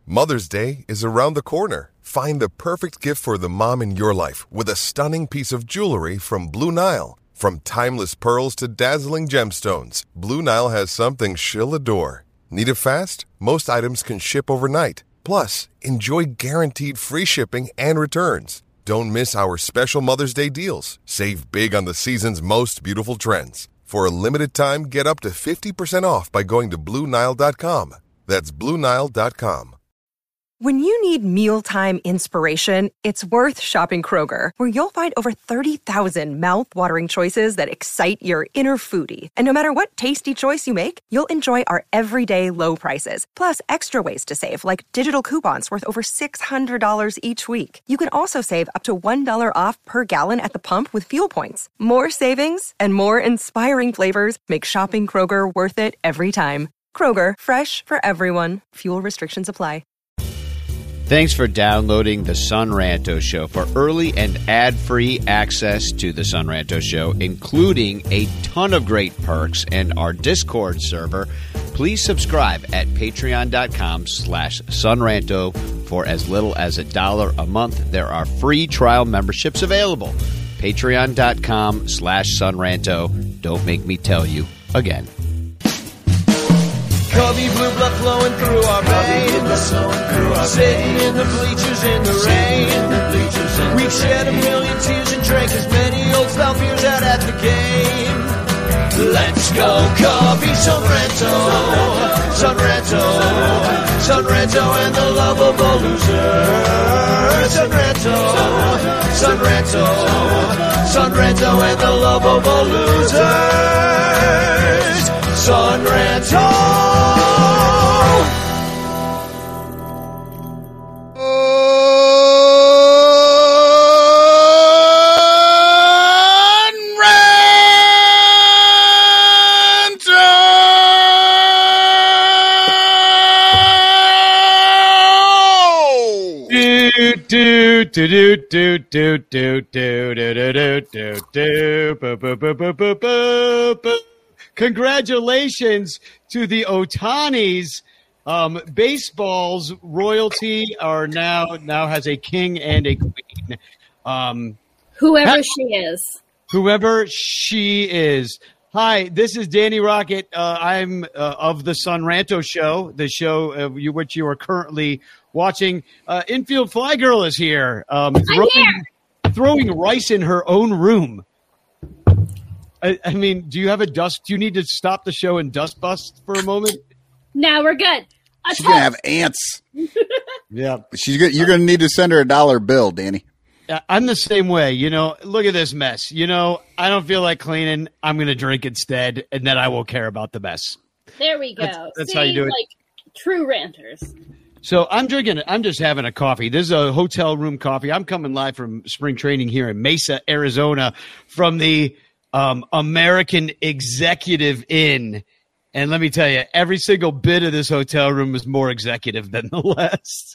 Mother's Day is around the corner. Find the perfect gift for the mom in your life with a stunning piece of jewelry from Blue Nile. From timeless pearls to dazzling gemstones, Blue Nile has something she'll adore. Need it fast? Most items can ship overnight. Plus, enjoy guaranteed free shipping and returns. Don't miss our special Mother's Day deals. Save big on the season's most beautiful trends. For a limited time, get up to 50% off by going to BlueNile.com. That's BlueNile.com. When you need mealtime inspiration, it's worth shopping Kroger, where you'll find over 30,000 mouth-watering choices that excite your inner foodie. And no matter what tasty choice you make, you'll enjoy our everyday low prices, plus extra ways to save, like digital coupons worth over $600 each week. You can also save up to $1 off per gallon at the pump with fuel points. More savings and more inspiring flavors make shopping Kroger worth it every time. Kroger, fresh for everyone. Fuel restrictions apply. Thanks for downloading The Son Ranto Show. For early and ad-free access to The Son Ranto Show, including a ton of great perks and our Discord server, please subscribe at patreon.com/sonranto for as little as $1 a month. There are free trial memberships available. Patreon.com/sonranto. Don't make me tell you again. Cubby blue blood flowing through our veins, sitting in the bleachers in the rain. We've shed a million tears and drank as many old style beers out at the game. Let's go, Cubby, Sonranto, Sonranto, Sonranto and the lovable loser. Sonranto, Sonranto, Sonranto and the lovable losers. Sonranto. Congratulations to the Ohtanis. Baseball's royalty are now has a king and a queen. Whoever she is. Hi, this is Danny Rocket. I'm of the Son Ranto Show, the show which you are currently watching. Infield Fly Girl is here. Throwing rice in her own room. I mean, do you have a dust? Do you need to stop the show and dust bust for a moment? No, we're good. She's going to have ants. Yeah. You're going to need to send her a $1 bill, Danny. I'm the same way. You know, look at this mess. You know, I don't feel like cleaning. I'm going to drink instead, and then I will care about the mess. There we go. That's how you do it. Like true ranters. So I'm just having a coffee. This is a hotel room coffee. I'm coming live from spring training here in Mesa, Arizona, from the American Executive Inn. And let me tell you, every single bit of this hotel room is more executive than the last.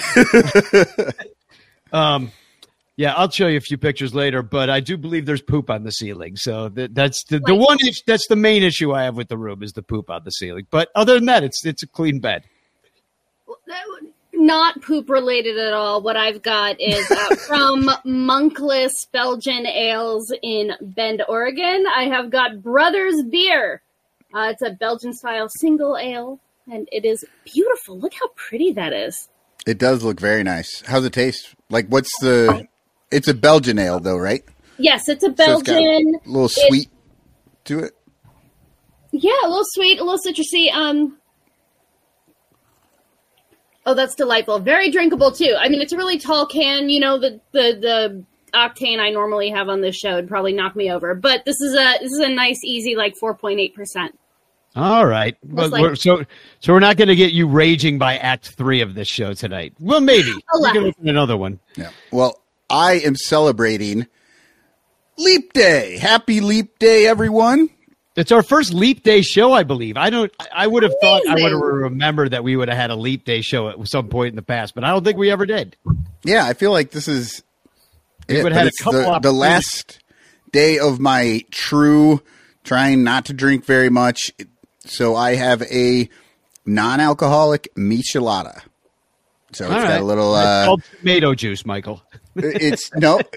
Yeah, I'll show you a few pictures later, but I do believe there's poop on the ceiling. So that's the one issue, that's the main issue I have with the room is the poop on the ceiling. But other than that, it's a clean bed. Not poop related at all. What I've got is from Monkless Belgian Ales in Bend, Oregon. I have got Brothers Beer. It's a Belgian style single ale, and it is beautiful. Look how pretty that is. It does look very nice. How's it taste? Like, it's a Belgian ale, though, right? Yes, it's a Belgian. So it's got a little sweet to it. Yeah, a little sweet, a little citrusy. Oh, that's delightful. Very drinkable too. I mean, it's a really tall can. You know, the octane I normally have on this show would probably knock me over, but this is a nice, easy, like 4.8%. All right, so we're not going to get you raging by Act 3 of this show tonight. Well, maybe we can open another one. Yeah. Well, I am celebrating Leap Day. Happy Leap Day, everyone. It's our first Leap Day show, I believe. I would have thought I would have remembered that we would have had a Leap Day show at some point in the past, but I don't think we ever did. Yeah, I feel like this is the last day of my true trying not to drink very much. So I have a non-alcoholic michelada. So it's got a little. It's called tomato juice, Michael. It's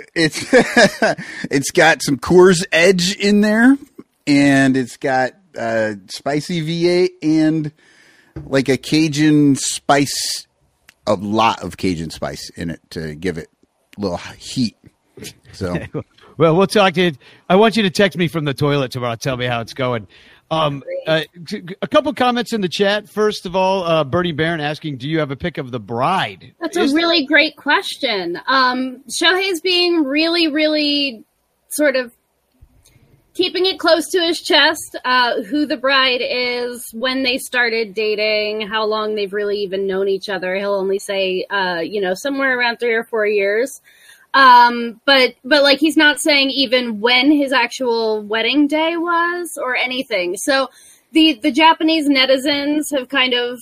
it's got some Coors Edge in there, and it's got spicy V8 and like a Cajun spice, a lot of Cajun spice in it to give it a little heat. So, well, we'll talk to you. I want you to text me from the toilet tomorrow. Tell me how it's going. A couple comments in the chat. First of all, Bernie Barron asking, do you have a pic of the bride? That's a really great question. Shohei's being really, really sort of keeping it close to his chest, who the bride is, when they started dating, how long they've really even known each other. He'll only say, somewhere around 3 or 4 years. But like he's not saying even when his actual wedding day was or anything. So the Japanese netizens have kind of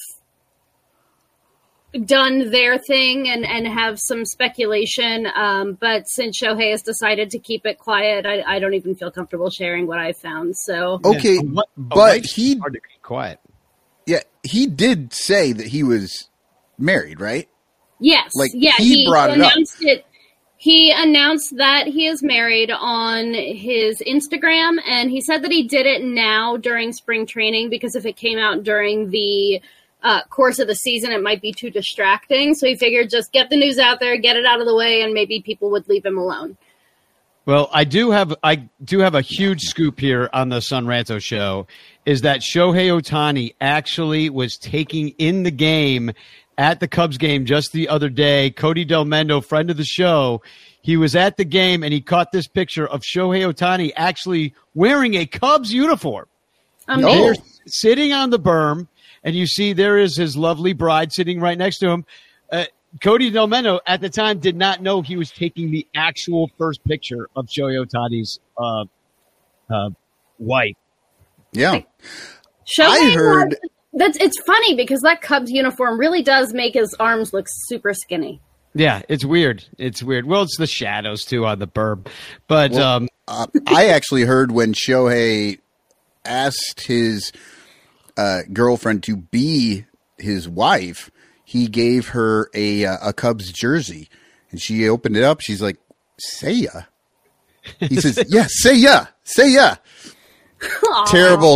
done their thing and have some speculation. But since Shohei has decided to keep it quiet, I don't even feel comfortable sharing what I found. So okay, but he hard to keep quiet. Yeah, he did say that he was married, right? Yes, he brought it up. He announced that he is married on his Instagram, and he said that he did it now during spring training because if it came out during the course of the season, it might be too distracting. So he figured just get the news out there, get it out of the way, and maybe people would leave him alone. Well, I do have a huge scoop here on the Sun Ranto show, is that Shohei Ohtani actually was taking in the game at the Cubs game just the other day. Cody Del Mendo, friend of the show, he was at the game and he caught this picture of Shohei Ohtani actually wearing a Cubs uniform. They're sitting on the berm, and you see there is his lovely bride sitting right next to him. Cody Del Mendo at the time did not know he was taking the actual first picture of Shohei Ohtani's wife. Yeah. I heard... It's funny because that Cubs uniform really does make his arms look super skinny. Yeah, it's weird. Well, it's the shadows too on the berm. But I actually heard when Shohei asked his girlfriend to be his wife, he gave her a Cubs jersey, and she opened it up. She's like, "Seiya." He says, "Yeah, Seiya, Seiya." Terrible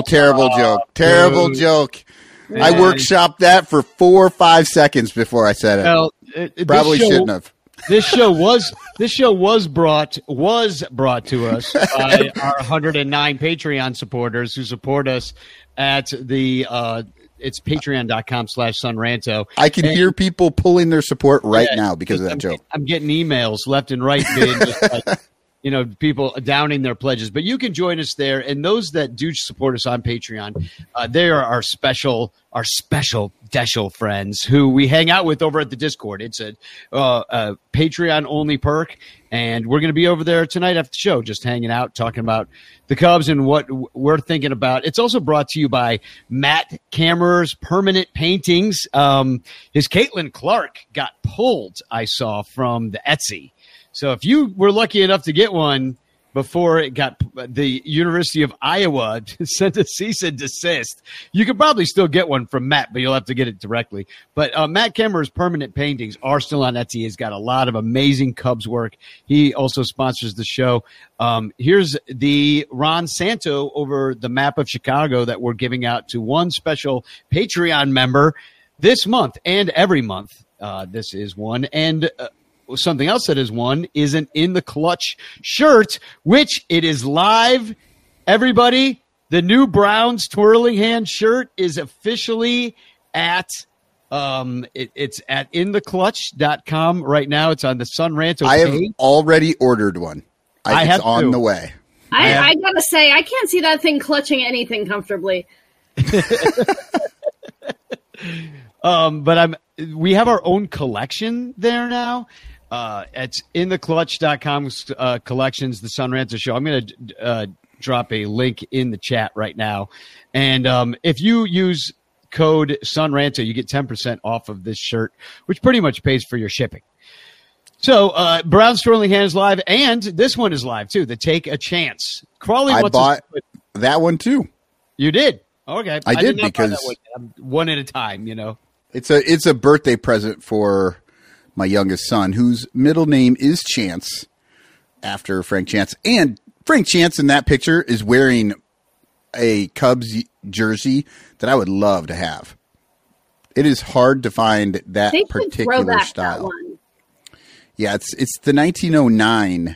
joke. I workshopped that for 4 or 5 seconds before I said it. Well, probably shouldn't have. This show was brought to us by our 109 Patreon supporters who support us at the it's patreon.com/sunranto. I can hear people pulling their support now because of that joke. I'm getting emails left and right being just like, people downing their pledges. But you can join us there. And those that do support us on Patreon, they are our special Deschel friends who we hang out with over at the Discord. It's a Patreon-only perk. And we're going to be over there tonight after the show, just hanging out, talking about the Cubs and what we're thinking about. It's also brought to you by Matt Kammerer's Permanent Paintings. His Caitlin Clark got pulled, I saw, from the Etsy. So if you were lucky enough to get one before it got the University of Iowa sent a cease and desist, you could probably still get one from Matt, but you'll have to get it directly. But Matt Kammerer's Permanent Paintings are still on Etsy. He's got a lot of amazing Cubs work. He also sponsors the show. Here's the Ron Santo over the map of Chicago that we're giving out to one special Patreon member this month and every month. This is one. And something else that is one is an In the Clutch shirt, which it is live. Everybody, the new Browns Twirling Hand shirt is officially at it's at intheclutch.com right now. It's on the Sun Ranto I have page. Already ordered one. It's on the way. I gotta say, I can't see that thing clutching anything comfortably. But we have our own collection there now. It's intheclutch.com collections, the Sun Ranto show. I'm going to drop a link in the chat right now. And if you use code SUNRANTO, you get 10% off of this shirt, which pretty much pays for your shipping. So Brown Sterling Hands live, and this one is live too, the Take a Chance. Crawley, I bought that one too. You did? Okay. I did because one at a time, It's a birthday present for my youngest son, whose middle name is Chance, after Frank Chance. And Frank Chance in that picture is wearing a Cubs jersey that I would love to have. It is hard to find that particular style. That one. Yeah, it's the 1909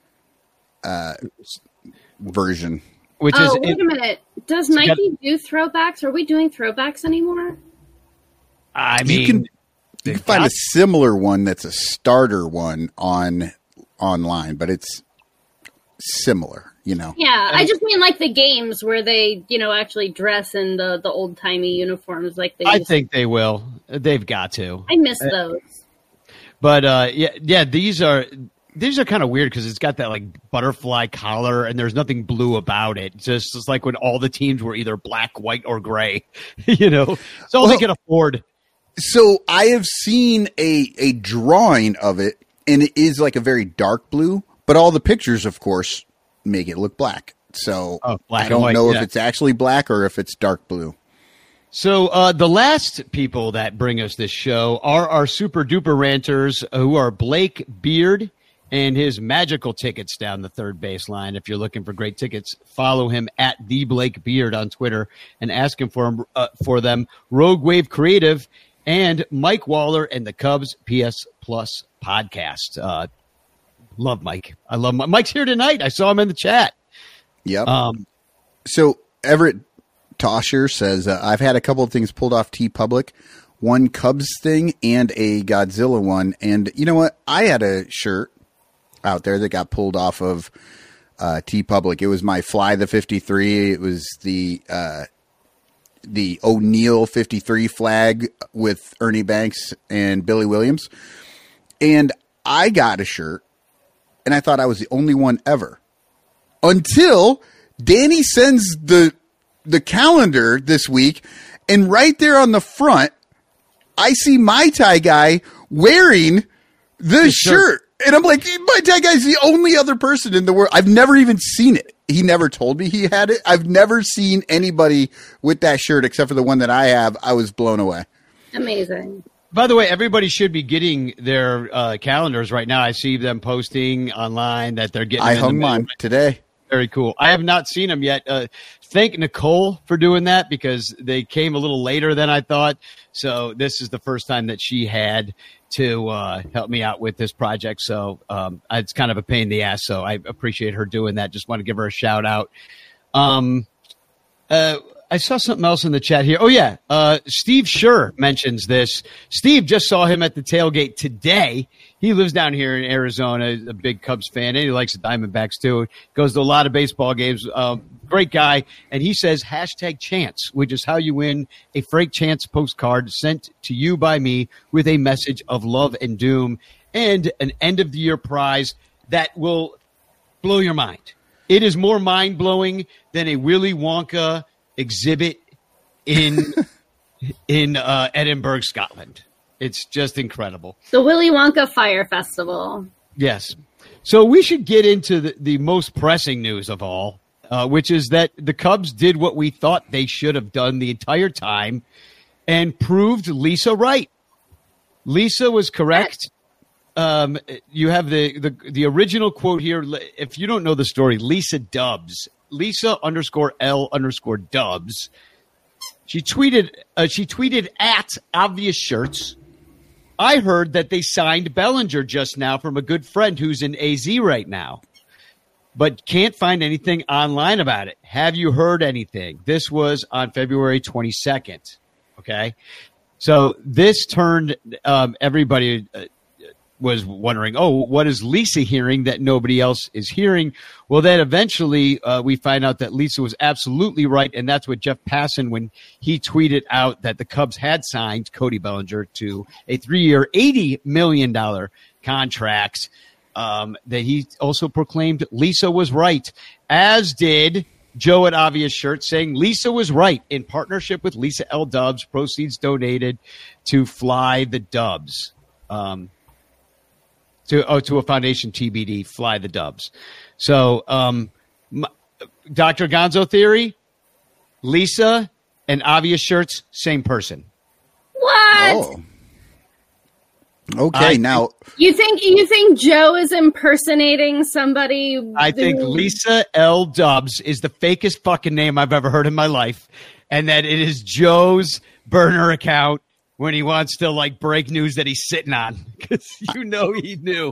version. Wait a minute. Does Nike do throwbacks? Are we doing throwbacks anymore? I mean, you can find a similar one that's a starter one online, but it's similar, Yeah, I just mean like the games where they, actually dress in the old timey uniforms like they. I think they will. They've got to. I miss those. But these are kind of weird because it's got that like butterfly collar and there's nothing blue about it. It's like when all the teams were either black, white, or gray. It's all they can afford. So I have seen a drawing of it, and it is like a very dark blue, but all the pictures, of course, make it look black. So I don't know if it's actually black or if it's dark blue. So the last people that bring us this show are our super duper ranters, who are Blake Beard and his magical tickets down the third baseline. If you're looking for great tickets, follow him at the Blake Beard on Twitter and ask him for them. Rogue Wave Creative and Mike Waller and the Cubs PS Plus podcast. Love Mike. I love Mike. Mike's here tonight. I saw him in the chat. Yep. So Everett Tosher says, I've had a couple of things pulled off TeePublic, one Cubs thing and a Godzilla one. And you know what? I had a shirt out there that got pulled off of TeePublic. It was my Fly the 53. It was the O'Neill 53 flag with Ernie Banks and Billy Williams. And I got a shirt, and I thought I was the only one ever. Until Danny sends the calendar this week, and right there on the front, I see My Tai Guy wearing the shirt. And I'm like, My Tai Guy's the only other person in the world. I've never even seen it. He never told me he had it. I've never seen anybody with that shirt except for the one that I have. I was blown away. Amazing. By the way, everybody should be getting their calendars right now. I see them posting online that they're getting. I hung mine today. Very cool. I have not seen them yet. Thank Nicole for doing that because they came a little later than I thought. So this is the first time that she had to help me out with this project. So it's kind of a pain in the ass. So I appreciate her doing that. Just want to give her a shout out. I saw something else in the chat here. Oh, yeah. Steve Schur mentions this. Steve just saw him at the tailgate today. He lives down here in Arizona, a big Cubs fan, and he likes the Diamondbacks, too. Goes to a lot of baseball games. Great guy. And he says, #Chance, which is how you win a Frank Chance postcard sent to you by me with a message of love and doom and an end-of-the-year prize that will blow your mind. It is more mind-blowing than a Willy Wonka exhibit in Edinburgh, Scotland. It's just incredible. The Willy Wonka Fire Festival. Yes. So we should get into the most pressing news of all, which is that the Cubs did what we thought they should have done the entire time and proved Lisa right. Lisa was correct. You have the original quote here. If you don't know the story, Lisa Dubs, Lisa_L_Dubs. She tweeted at Obvious Shirts. I heard that they signed Bellinger just now from a good friend who's in AZ right now, but can't find anything online about it. Have you heard anything? This was on February 22nd. Okay. So this turned everybody was wondering, what is Lisa hearing that nobody else is hearing? Well, then eventually we find out that Lisa was absolutely right, and that's what Jeff Passan, when he tweeted out that the Cubs had signed Cody Bellinger to a 3-year, $80 million contract, that he also proclaimed Lisa was right, as did Joe at Obvious Shirts, saying Lisa was right in partnership with Lisa L. Dubs, proceeds donated to Fly the Dubs. To a foundation TBD, Fly the Dubs. So, Dr. Gonzo theory, Lisa and Obvious Shirts, same person. What? Oh. Okay, now You think Joe is impersonating somebody? I think Lisa L. Dubs is the fakest fucking name I've ever heard in my life, and that it is Joe's burner account when he wants to like break news that he's sitting on, because he knew.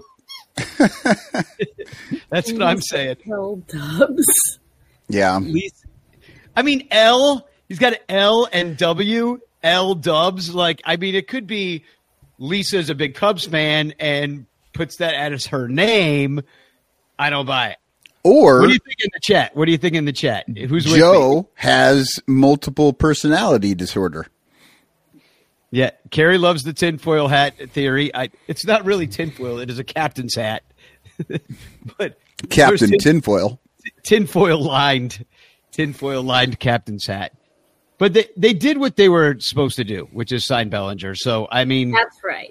That's what I'm saying. L. Dubs. yeah. Lisa, I mean L. He's got L and W. L. Dubs. Like, I mean, it could be Lisa's a big Cubs fan and puts that as her name. I don't buy it. Or What do you think in the chat? Who's with me? Joe has multiple personality disorder. Yeah, Carrie loves the tinfoil hat theory. It's not really tinfoil; it is a captain's hat. But Captain there's Tinfoil. tinfoil lined captain's hat. But they did what they were supposed to do, which is sign Bellinger. So I mean, That's right.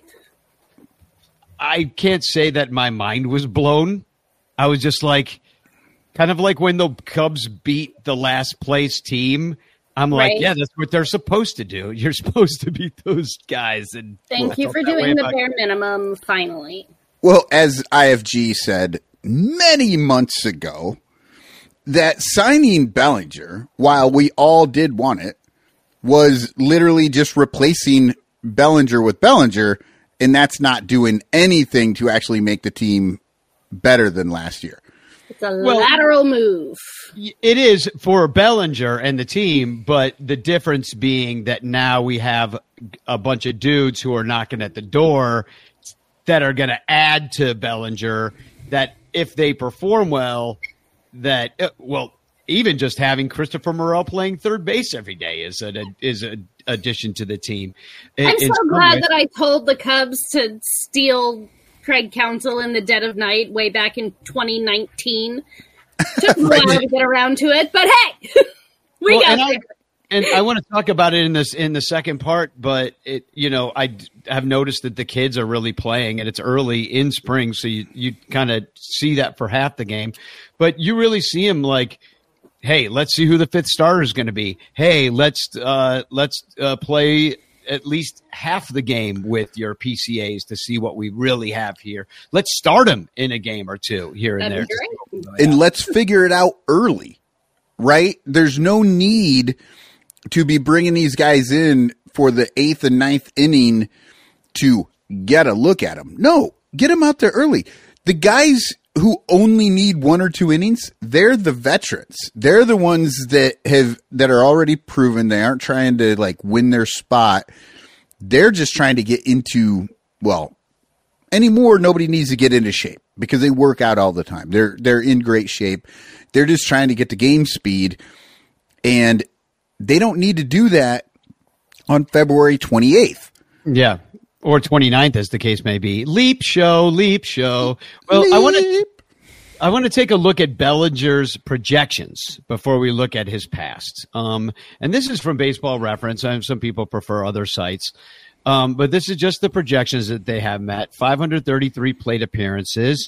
I can't say that my mind was blown. I was just like, kind of like when the Cubs beat the last place team. I'm like, Right. yeah, that's what they're supposed to do. You're supposed to beat those guys. And Thank you for doing the bare minimum, finally. Well, as IFG said many months ago, that signing Bellinger, while we all did want it, was literally just replacing Bellinger with Bellinger, and that's not doing anything to actually make the team better than last year. It's a lateral move. it is for Bellinger and the team, but the difference being that now we have a bunch of dudes who are knocking at the door that are going to add to Bellinger, that if they perform well, that even just having Christopher Morel playing third base every day is an addition to the team. I'm so glad that I told the Cubs to steal Craig Counsell in the dead of night way back in 2019. Took a while to get around to it, but hey, we got there. And I want to talk about it in the second part, but I have noticed that the kids are really playing, and it's early in spring, so you kind of see that for half the game, but you really see them like, hey, let's see who the fifth starter is going to be. Hey, let's play at least half the game with your PCAs to see what we really have here. Let's start them in a game or two here and there. And let's figure it out early, right? There's no need to be bringing these guys in for the 8th and 9th inning to get a look at them. No, get them out there early. The guys who only need 1 or 2 innings, they're the veterans. They're the ones that are already proven. They aren't trying to win their spot. They're just trying to get into, anymore nobody needs to get into shape because they work out all the time. They're in great shape. They're just trying to get to game speed, and they don't need to do that on February 28th. Yeah. Or 29th, as the case may be. Leap show. Well, I want to take a look at Bellinger's projections before we look at his past. And this is from Baseball Reference. Some people prefer other sites. But this is just the projections that they have, Matt. 533 plate appearances,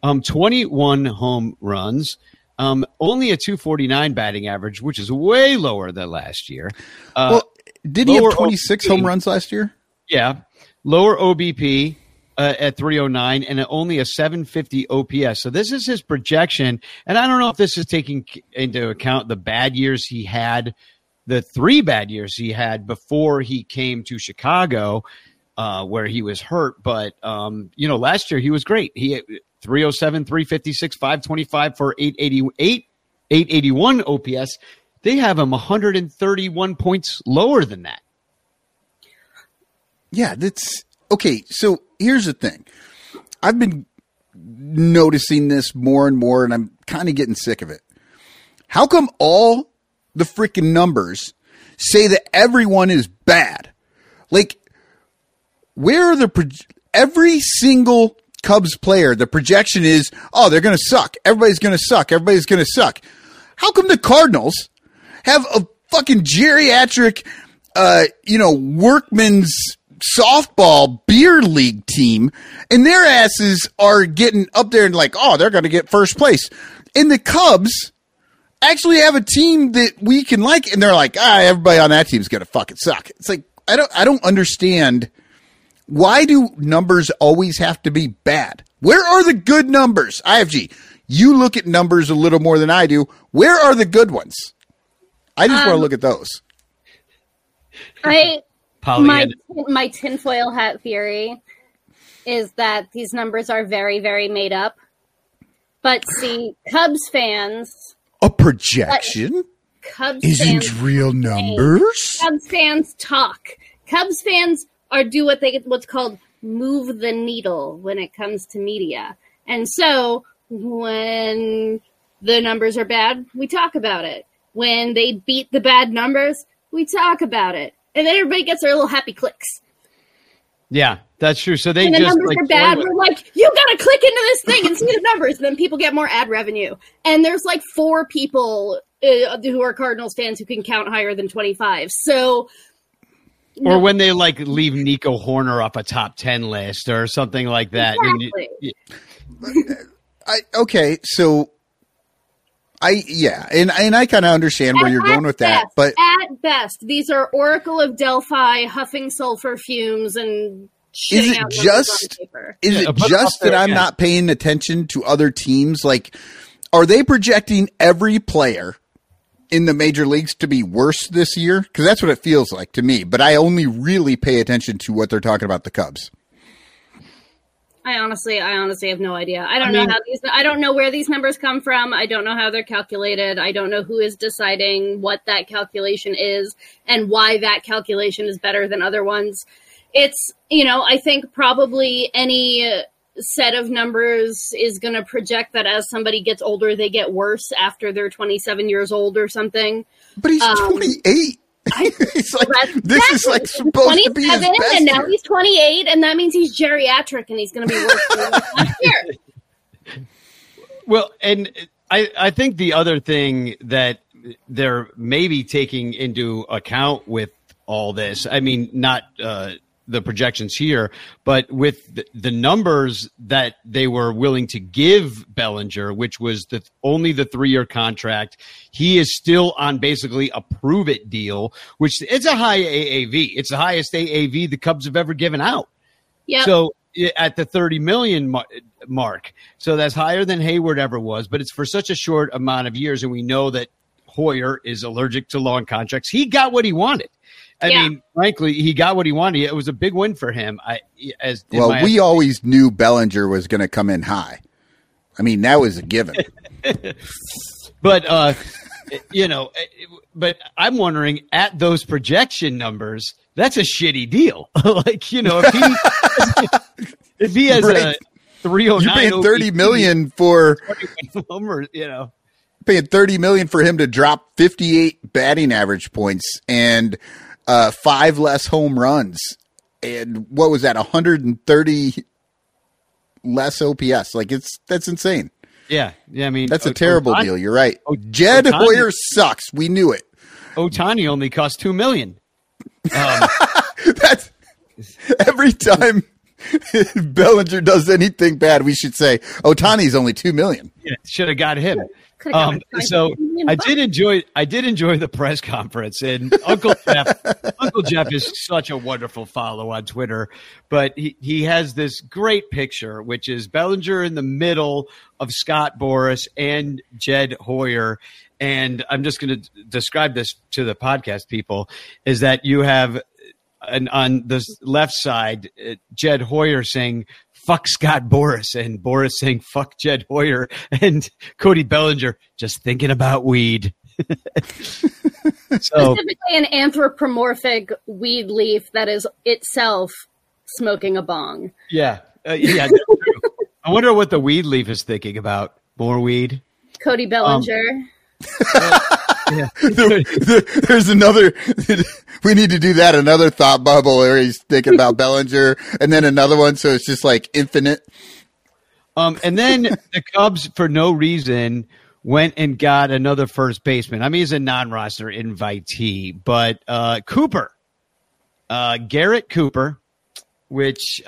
21 home runs, only a 249 batting average, which is way lower than last year. Did he have 26 home runs last year? Yeah. Lower OBP at 309 and only a 750 OPS. So this is his projection. And I don't know if this is taking into account the bad years he had, the 3 bad years he had before he came to Chicago, where he was hurt. But, last year he was great. He had 307, 356, 525 for 881 OPS. They have him 131 points lower than that. Yeah, that's okay. So here's the thing. I've been noticing this more and more, and I'm kind of getting sick of it. How come all the freaking numbers say that everyone is bad? Where are every single Cubs player, the projection is, they're going to suck. Everybody's going to suck. Everybody's going to suck. How come the Cardinals have a fucking geriatric, workman's softball beer league team, and their asses are getting up there and they're going to get first place. And the Cubs actually have a team that we can like, and they're everybody on that team's going to fucking suck. It's I don't understand. Why do numbers always have to be bad? Where are the good numbers? IFG, you look at numbers a little more than I do. Where are the good ones? I just want to look at those. My tinfoil hat theory is that these numbers are very, very made up. But see, Cubs fans... A projection? Cubs isn't fans real numbers? Cubs fans talk. Cubs fans do what's called move the needle when it comes to media. And so when the numbers are bad, we talk about it. When they beat the bad numbers, we talk about it. And then everybody gets their little happy clicks. Yeah, that's true. So when the numbers are bad, we're like, you got to click into this thing and see the numbers. And then people get more ad revenue. And there's like 4 people who are Cardinals fans who can count higher than 25. So... Or when they like leave Nico Horner off a top 10 list or something like that. Exactly. And I kind of understand where you're going with that, but at best, these are Oracle of Delphi huffing sulfur fumes and is it just that I'm not paying attention to other teams? Like, are they projecting every player in the major leagues to be worse this year? Because that's what it feels like to me. But I only really pay attention to what they're talking about the Cubs. I honestly have no idea. I don't know where these numbers come from. I don't know how they're calculated. I don't know who is deciding what that calculation is and why that calculation is better than other ones. It's, I think probably any set of numbers is going to project that as somebody gets older, they get worse after they're 27 years old or something. But he's 28. He's like, this is like supposed to be his best and now year. He's 28, and that means he's geriatric, and he's going to be worse than last year. Well, and I think the other thing that they're maybe taking into account with all this, I mean, not the projections here, but with the numbers that they were willing to give Bellinger, which was only the 3-year contract. He is still on basically a prove it deal, which it's a high AAV. It's the highest AAV the Cubs have ever given out. Yeah. So at the 30 million mark. So that's higher than Hayward ever was, but it's for such a short amount of years. And we know that Hoyer is allergic to long contracts. He got what he wanted. I mean, frankly, he got what he wanted. It was a big win for him. We always knew Bellinger was going to come in high. I mean, that was a given. But, but I'm wondering at those projection numbers, that's a shitty deal. If he has a 309, you're paying $30 million for paying $30 million for him to drop 58 batting average points and 5 less home runs, and what was that? 130 less OPS. Like that's insane. Yeah. I mean, that's a terrible deal. You're right. Jed Hoyer sucks. We knew it. Ohtani only cost $2 million. That's every time Bellinger does anything bad, we should say Ohtani's only $2 million. Yeah, should have got him. So I did enjoy the press conference, and Uncle Jeff is such a wonderful follow on Twitter, but he has this great picture, which is Bellinger in the middle of Scott Boras and Jed Hoyer. And I'm just going to describe this to the podcast people, is that you have on the left side, Jed Hoyer saying, "Fuck Scott Boras," and Boras saying, "Fuck Jed Hoyer," and Cody Bellinger just thinking about weed. Specifically an anthropomorphic weed leaf that is itself smoking a bong. Yeah. That's true. I wonder what the weed leaf is thinking about. More weed? Cody Bellinger. There's another. We need to do that. Another thought bubble where he's thinking about Bellinger, and then another one. So it's just like infinite. And then the Cubs, for no reason, went and got another first baseman. I mean, he's a non-roster invitee, but Cooper, Garrett Cooper, which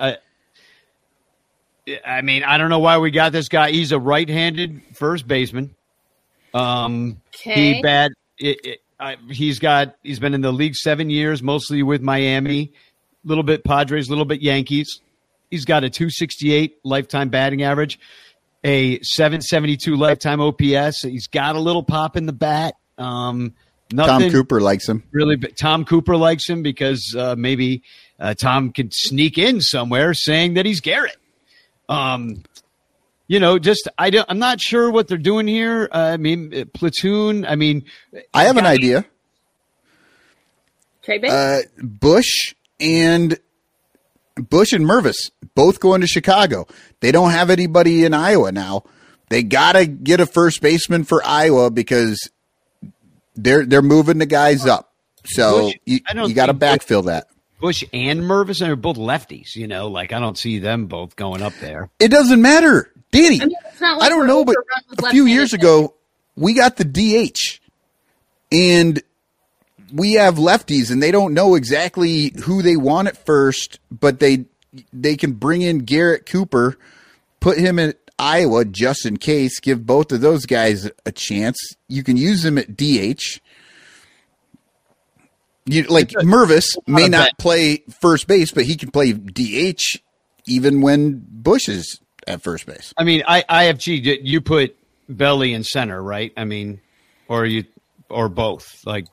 I mean, I don't know why we got this guy. He's a right-handed first baseman. Okay. he's been in the league 7 years, mostly with Miami, a little bit Padres, a little bit Yankees. He's got a 268 lifetime batting average, a 772 lifetime OPS. He's got a little pop in the bat. Tom Cooper likes him. Really, Tom Cooper likes him because maybe Tom can sneak in somewhere saying that he's Garrett. I'm not sure what they're doing here. I mean, platoon. I mean, I have an idea. Trade bait? Bush and Mervis both going to Chicago. They don't have anybody in Iowa now. They got to get a first baseman for Iowa because they're moving the guys up. So Bush, you got to backfill that. Bush and Mervis are both lefties. I don't see them both going up there. It doesn't matter, Danny. It's not like I don't know, but a few years ago we got the DH, and we have lefties, and they don't know exactly who they want at first, but they can bring in Garrett Cooper, put him at Iowa just in case, give both of those guys a chance. You can use them at DH. Mervis may not play first base, but he can play DH even when Bush is at first base. I mean, IFG, you put Belly in center, right? I mean, or both. I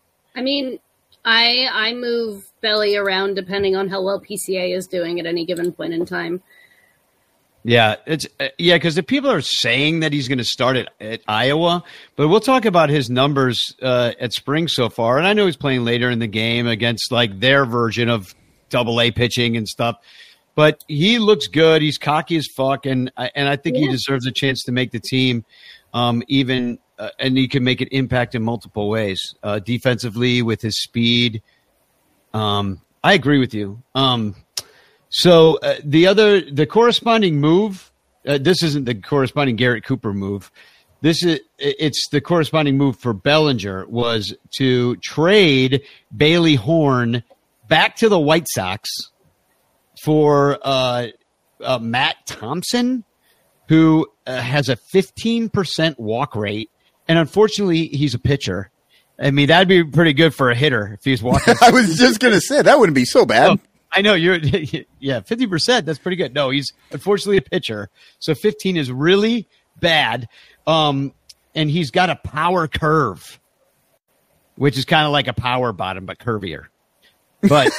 move Belly around depending on how well PCA is doing at any given point in time. Yeah, because the people are saying that he's going to start at Iowa, but we'll talk about his numbers at spring so far. And I know he's playing later in the game against their version of AA pitching and stuff, but he looks good. He's cocky as fuck, and I think he deserves a chance to make the team, and he can make an impact in multiple ways, defensively with his speed. I agree with you. So the corresponding move, this isn't the corresponding Garrett Cooper move. It's the corresponding move for Bellinger was to trade Bailey Horn back to the White Sox for Matt Thompson, who has a 15% walk rate. And unfortunately, he's a pitcher. I mean, that'd be pretty good for a hitter if he's walking. I was just going to say, that wouldn't be so bad. Oh, I know 50%. That's pretty good. No, he's unfortunately a pitcher. So 15 is really bad. And he's got a power curve, which is kind of like a power bottom, but curvier. But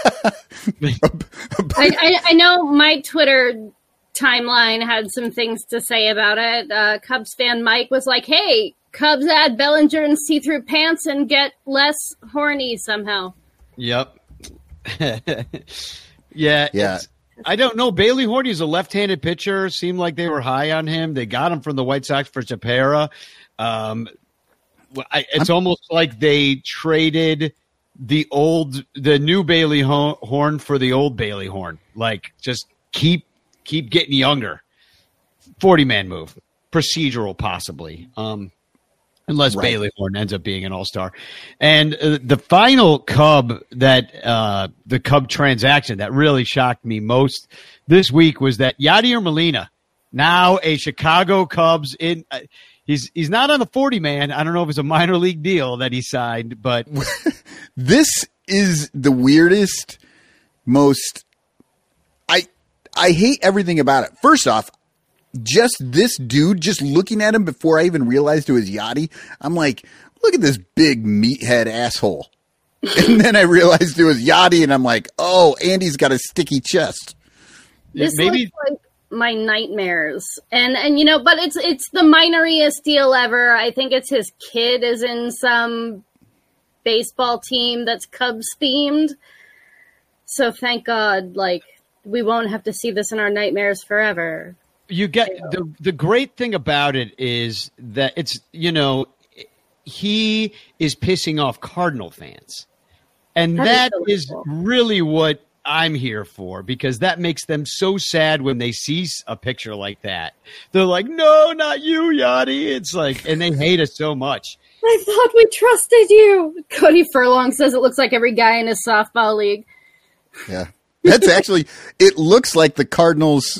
I know my Twitter timeline had some things to say about it. Cubs fan Mike was like, hey, Cubs add Bellinger and see-through pants and get less horny somehow. Yep. Yeah. I don't know. Bailey Horn is a left-handed pitcher. Seemed like they were high on him. They got him from the White Sox for Chapera. It's almost like they traded the new Bailey Horn for the old Bailey Horn. Just keep getting younger. 40-man move. Procedural, possibly. Unless Bailey Horn ends up being an all-star. And the final Cub the Cub transaction that really shocked me most this week was that Yadier Molina, now a Chicago Cubs he's not on the 40-man. I don't know if it's a minor league deal that he signed, but this is the weirdest, most I hate everything about it. First off, just this dude, just looking at him before I even realized it was Yachty, I'm like, look at this big meathead asshole. And then I realized it was Yachty, and I'm like, oh, Andy's got a sticky chest. This looks like my nightmares. And but it's the minoriest deal ever. I think it's his kid is in some baseball team that's Cubs themed. So thank God, we won't have to see this in our nightmares forever. You get the great thing about it is that it's, he is pissing off Cardinal fans. And that is really what I'm here for, because that makes them so sad when they see a picture like that. They're like, no, not you, Yachty. It's and they hate us so much. I thought we trusted you. Cody Furlong says it looks like every guy in his softball league. Yeah. That's actually, it looks like the Cardinals,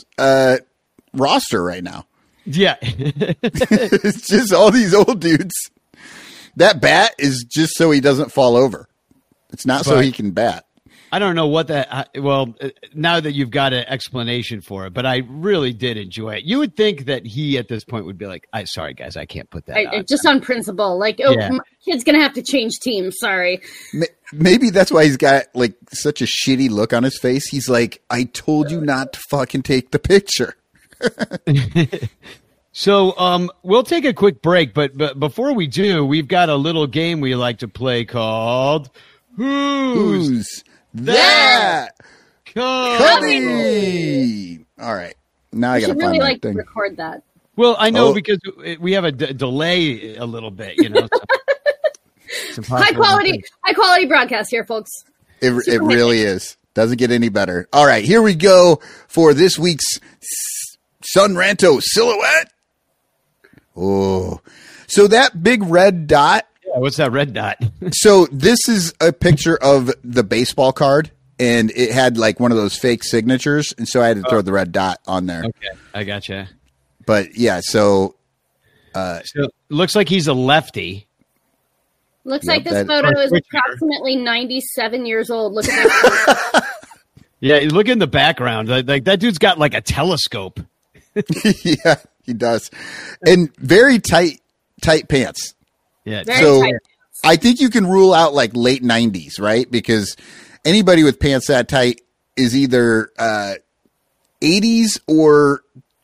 roster right now. Yeah. It's just all these old dudes. that bat is just so he doesn't fall over. It's not so he can bat. I don't know what that. Well, now that you've got an explanation for it, but I really did enjoy it. You would think that he at this point would be like, "Sorry guys, I can't put that on." Just on principle, like, my kid's gonna have to change teams. Sorry. Maybe that's why he's got like such a shitty look on his face. He's like, "I told you not to fucking take the picture." So we'll take a quick break, but before we do, we've got a little game we like to play called Who's That Cubby? All right, now I got to find really that thing. Record that. Well, I know because we have a delay a little bit, you know. High quality broadcast here, folks. It really is. Doesn't get any better. All right, here we go for this week's Sunranto Silhouette. Oh, so that big red dot. Yeah, what's that red dot? So this is a picture of the baseball card, and it had like one of those fake signatures, and so I had to throw the red dot on there. Okay, I gotcha. But yeah, so looks like he's a lefty. Looks like this photo is approximately 97 years old. Look at that. Yeah, look in the background. Like that dude's got like a telescope. Yeah, he does, and very tight pants. Yeah, so I think you can rule out like late 90s, right? Because anybody with pants that tight is either 80s or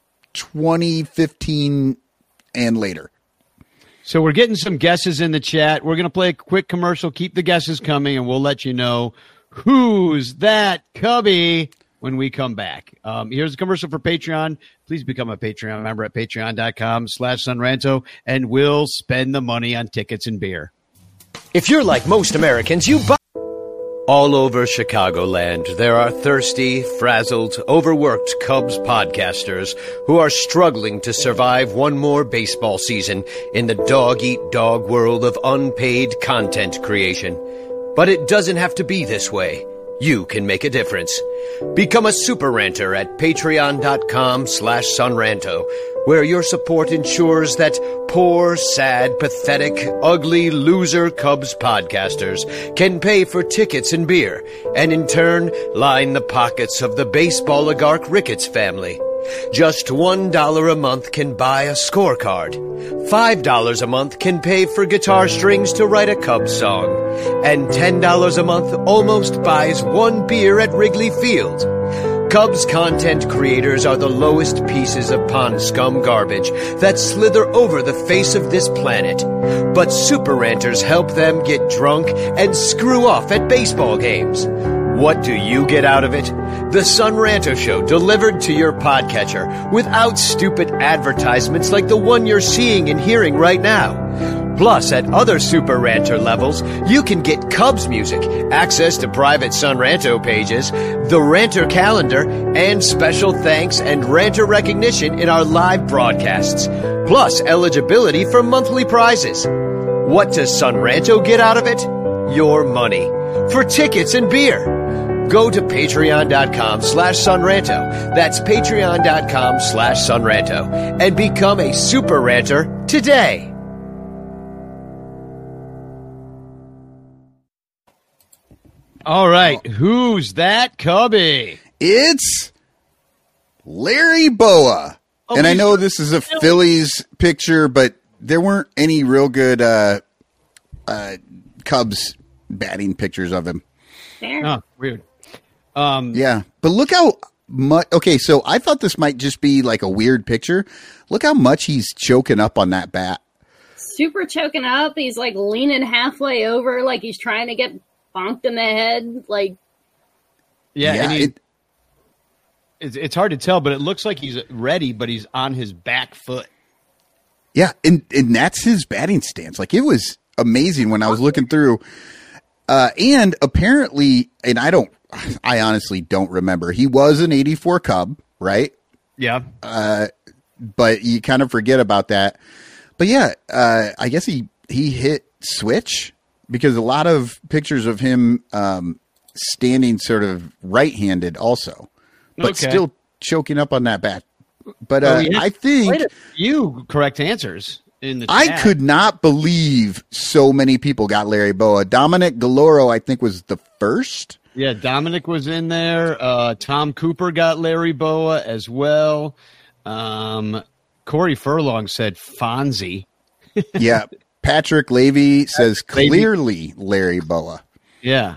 2015 and later. So we're getting some guesses in the chat. We're going to play a quick commercial. Keep the guesses coming, and we'll let you know who's that cubby when we come back. Here's a commercial for Patreon. Please become a Patreon member at patreon.com/Sunranto, and we'll spend the money on tickets and beer. If you're like most Americans, you buy. All over Chicagoland, there are thirsty, frazzled, overworked Cubs podcasters who are struggling to survive one more baseball season in the dog-eat-dog world of unpaid content creation. But it doesn't have to be this way. You can make a difference. Become a super ranter at patreon.com/Sunranto, where your support ensures that poor, sad, pathetic, ugly, loser Cubs podcasters can pay for tickets and beer, and in turn line the pockets of the baseball oligarch Ricketts family. Just $1 a month can buy a scorecard. $5 a month can pay for guitar strings to write a Cubs song. And $10 a month almost buys one beer at Wrigley Field. Cubs content creators are the lowest pieces of pond scum garbage that slither over the face of this planet. But super ranters help them get drunk and screw off at baseball games. What do you get out of it? The Sunranto Show delivered to your podcatcher without stupid advertisements like the one you're seeing and hearing right now. Plus, at other Super Ranter levels, you can get Cubs music, access to private Sunranto pages, the Ranter calendar, and special thanks and Ranter recognition in our live broadcasts. Plus, eligibility for monthly prizes. What does Sunranto get out of it? Your money. For tickets and beer. Go to patreon.com/Sunranto. That's patreon.com/Sunranto. And become a super ranter today. All right, who's that cubby? It's Larry Bowa. And I know this is a Phillies picture, but there weren't any real good Cubs batting pictures of him. Oh, weird. Yeah, but look how much. Okay, so I thought this might just be like a weird picture. Look how much he's choking up on that bat. Super choking up. He's like leaning halfway over, like he's trying to get bonked in the head. Like, yeah, it's hard to tell, but it looks like he's ready, but he's on his back foot. Yeah, and that's his batting stance. Like, it was amazing when I was looking through. And apparently, and I honestly don't remember. He was an 84 Cub, right? Yeah. But you kind of forget about that. But yeah, I guess he hit switch because a lot of pictures of him standing sort of right-handed also, but still choking up on that bat. But I think you correct answers. in the I chat. could not believe so many people got Larry Boa. Dominic Galoro, I think, was the first. Yeah, Dominic was in there. Tom Cooper got Larry Boa as well. Corey Furlong said Fonzie. Yeah. Patrick Levy says clearly Larry Boa. Yeah.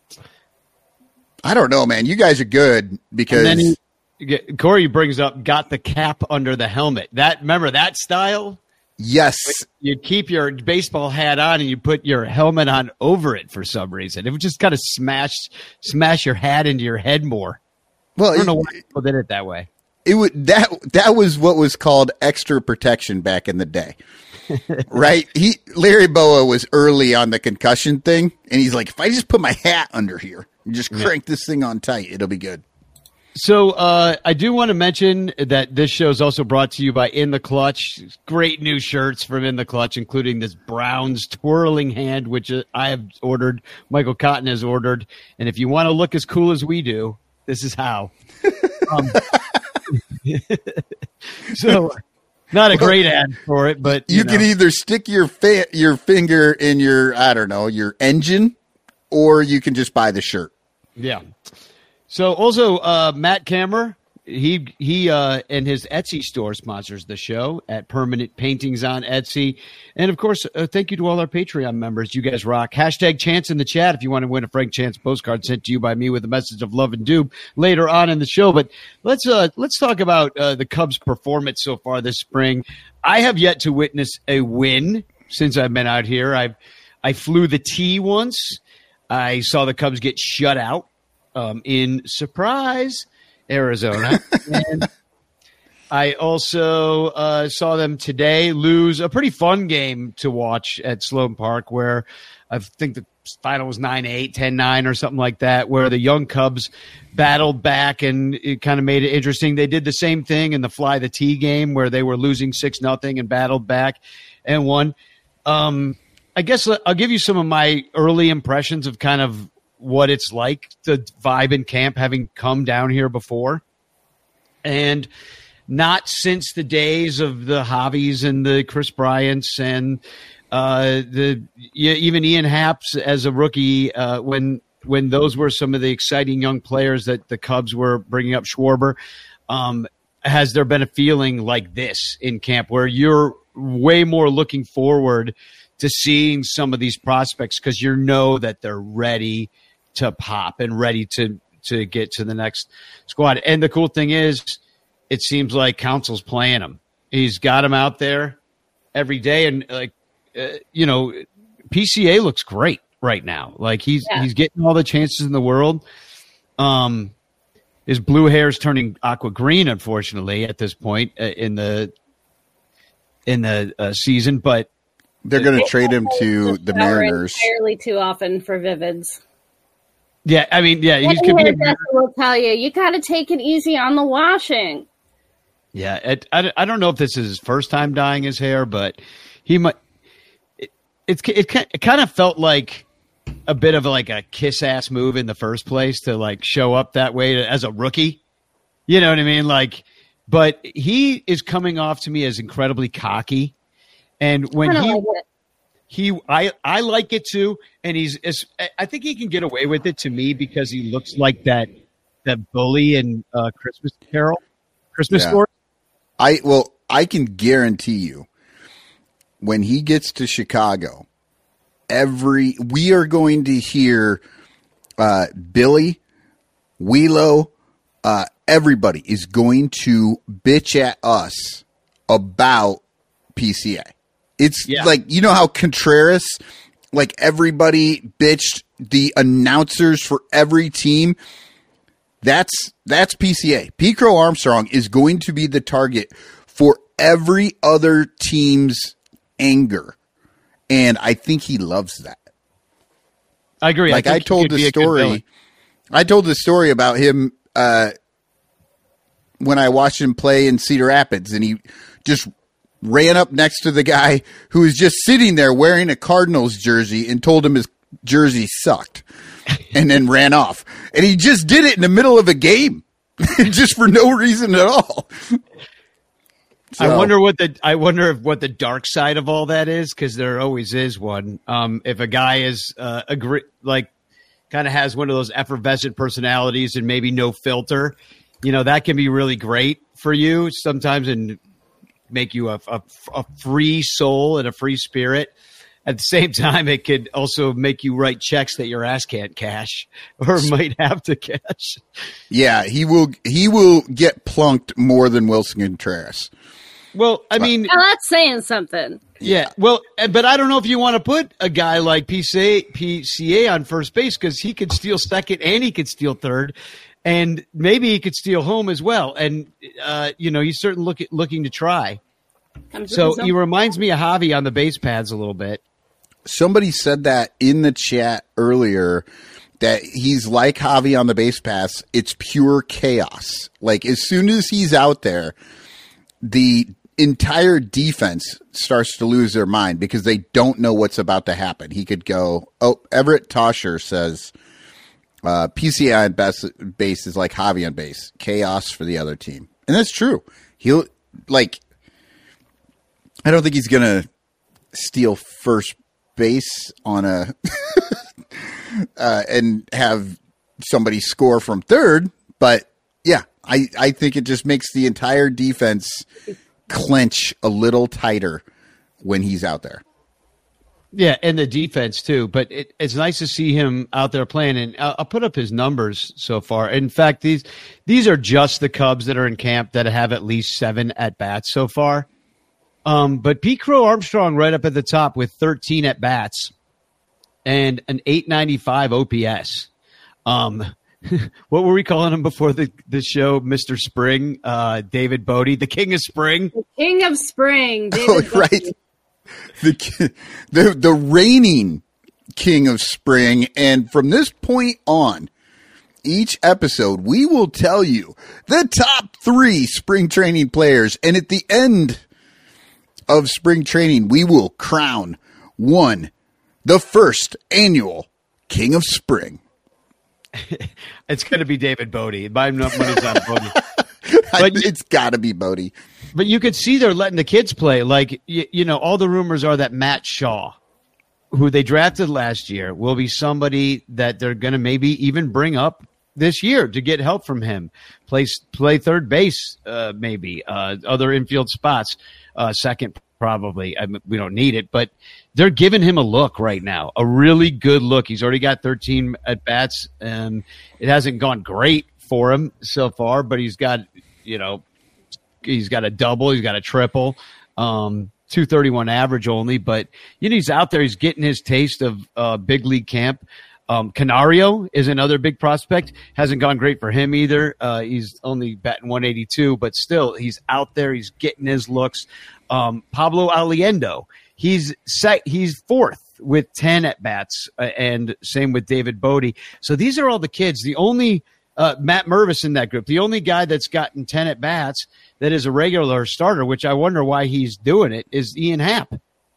I don't know, man. You guys are good because And then Corey brings up got the cap under the helmet. Remember that style? yes, You'd keep your baseball hat on and you put your helmet on over it for some reason. It would just kind of smash your hat into your head more. well, I don't know why people did it that way. it would that was what was called extra protection back in the day. Right? Larry Boa was early on the concussion thing, and he's like, if I just put my hat under here and just crank this thing on tight, it'll be good. So I do want to mention that this show is also brought to you by In the Clutch. Great new shirts from In the Clutch, including this Browns twirling hand, which I have ordered. Michael Cotton has ordered. And if you want to look as cool as we do, this is how. So not a great ad for it, but You can either stick your finger in your engine, or you can just buy the shirt. Yeah. So also Matt Kammer, he and his Etsy store sponsors the show at Permanent Paintings on Etsy. And of course, thank you to all our Patreon members. You guys rock. Hashtag Chance in the chat if you want to win a Frank Chance postcard sent to you by me with a message of love and doom later on in the show. But let's talk about the Cubs' performance so far this spring. I have yet to witness a win since I've been out here. I flew the T once. I saw the Cubs get shut out in surprise Arizona. And I also saw them today lose a pretty fun game to watch at Sloan Park, where I think the final was 9-8, 10-9 or something like that, where the young Cubs battled back and it kind of made it interesting. They did the same thing in the Fly the T game where they were losing 6-0 and battled back and won. I guess I'll give you some of my early impressions of kind of what it's like, the vibe in camp, having come down here before. And not since the days of the Javis and the Chris Bryants and even Ian Happ's as a rookie, when those were some of the exciting young players that the Cubs were bringing up, Schwarber, has there been a feeling like this in camp where you're way more looking forward to seeing some of these prospects because you know that they're ready to pop and ready to get to the next squad? And the cool thing is, it seems like Council's playing him. He's got him out there every day. And PCA looks great right now. Like he's getting all the chances in the world. His blue hair is turning aqua green, unfortunately, at this point in the season, but they're going to trade him to the Mariners. Entirely too often for Vivids. Yeah, I mean, yeah, he's could be. Will tell you got to take it easy on the washing. Yeah, I don't know if this is his first time dyeing his hair, but he might. It kind of felt like a bit of like a kiss ass move in the first place to like show up that way as a rookie. You know what I mean? Like, but he is coming off to me as incredibly cocky, and when I like it too, and I think he can get away with it to me because he looks like that bully in Christmas Story. I can guarantee you, when he gets to Chicago, we are going to hear Billy, Wheelo, everybody is going to bitch at us about PCA. It's like, you know how Contreras, like everybody bitched the announcers for every team. That's PCA. P. Crow Armstrong is going to be the target for every other team's anger. And I think he loves that. I agree. Like I told the story about him when I watched him play in Cedar Rapids, and he just ran up next to the guy who was just sitting there wearing a Cardinals jersey and told him his jersey sucked and then ran off. And he just did it in the middle of a game just for no reason at all. So, I wonder what the dark side of all that is, because there always is one. If a guy is kind of has one of those effervescent personalities and maybe no filter, that can be really great for you sometimes and make you a free soul and a free spirit. At the same time, it could also make you write checks that your ass can't cash or might have to cash. Yeah, he will get plunked more than Wilson Contreras. Well, I mean, now that's saying something. Yeah, well, but I don't know if you want to put a guy like PCA on first base, because he could steal second and he could steal third, and maybe he could steal home as well. And he's certainly looking to try. So he reminds me of Javi on the base paths a little bit. Somebody said that in the chat earlier, that he's like Javi on the base paths. It's pure chaos. Like, as soon as he's out there, the entire defense starts to lose their mind because they don't know what's about to happen. He could go, Everett Tosher says, PCI on base is like Javi on base. Chaos for the other team. And that's true. I don't think he's going to steal first base on a and have somebody score from third, but yeah, I think it just makes the entire defense clench a little tighter when he's out there. Yeah, and the defense too. But it's nice to see him out there playing. And I'll put up his numbers so far. In fact, these are just the Cubs that are in camp that have at least 7 at bats so far. But Pete Crow Armstrong right up at the top with 13 at bats and an 895 OPS. What were we calling him before the show? Mr. Spring, David Bodie, the King of Spring. The King of Spring. David Bodie. Right. The reigning King of Spring. And from this point on, each episode, we will tell you the top 3 spring training players. And at the end of spring training, we will crown the first annual King of Spring. It's going to be David Bodie. My money's on Bodie. But it's got to be Bodie. But you could see they're letting the kids play. Like, all the rumors are that Matt Shaw, who they drafted last year, will be somebody that they're going to maybe even bring up this year to get help from him. Play third base, maybe. Other infield spots. Second, probably. We don't need it, but they're giving him a look right now, a really good look. He's already got 13 at bats, and it hasn't gone great for him so far, but he's got a double, he's got a triple, 231 average only, but he's out there, he's getting his taste of big league camp. Canario is another big prospect. Hasn't gone great for him either. He's only batting 182, but still, he's out there. He's getting his looks. Pablo Aliendo, he's 4th with 10 at bats, and same with David Bodie. So these are all the kids. The only Matt Mervis in that group, the only guy that's gotten 10 at bats that is a regular starter, which I wonder why he's doing it, is Ian Happ.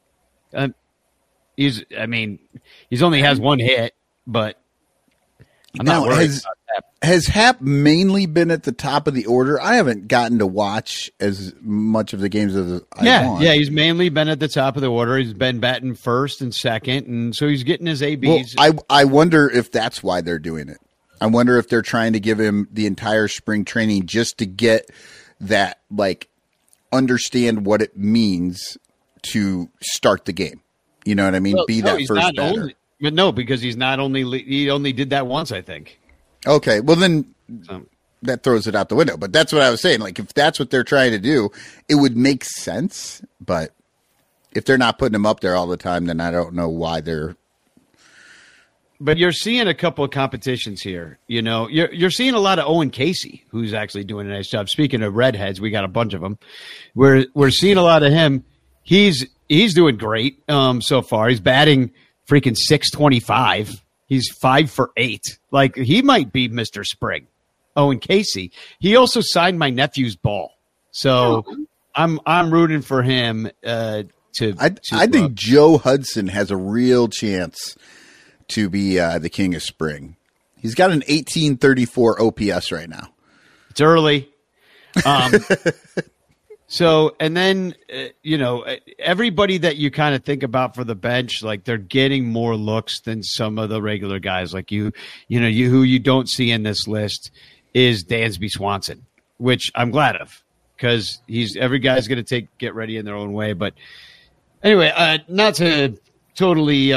He's only has 1 hit. But I'm not worried about that. Has Happ mainly been at the top of the order? I haven't gotten to watch as much of the games as I want. Yeah, he's mainly been at the top of the order. He's been batting first and second, and so he's getting his ABs. Well, I wonder if that's why they're doing it. I wonder if they're trying to give him the entire spring training just to get that, understand what it means to start the game. You know what I mean? Well, Be that first batter. But no, because he only did that once, I think. Okay, well then that throws it out the window. But that's what I was saying. If that's what they're trying to do, it would make sense. But if they're not putting him up there all the time, then I don't know why they're. But you're seeing a couple of competitions here. You're seeing a lot of Owen Casey, who's actually doing a nice job. Speaking of redheads, we got a bunch of them. We're seeing a lot of him. He's doing great so far. He's batting freaking 625. He's 5 for 8. He might be Mr. Spring. Owen Casey. He also signed my nephew's ball, so I'm rooting for him. I think Joe Hudson has a real chance to be the King of Spring. He's got an 1834 OPS right now. It's early. So, and then, everybody that you kind of think about for the bench, like they're getting more looks than some of the regular guys. Like who you don't see in this list is Dansby Swanson, which I'm glad of because every guy's going to get ready in their own way. But anyway, not to totally,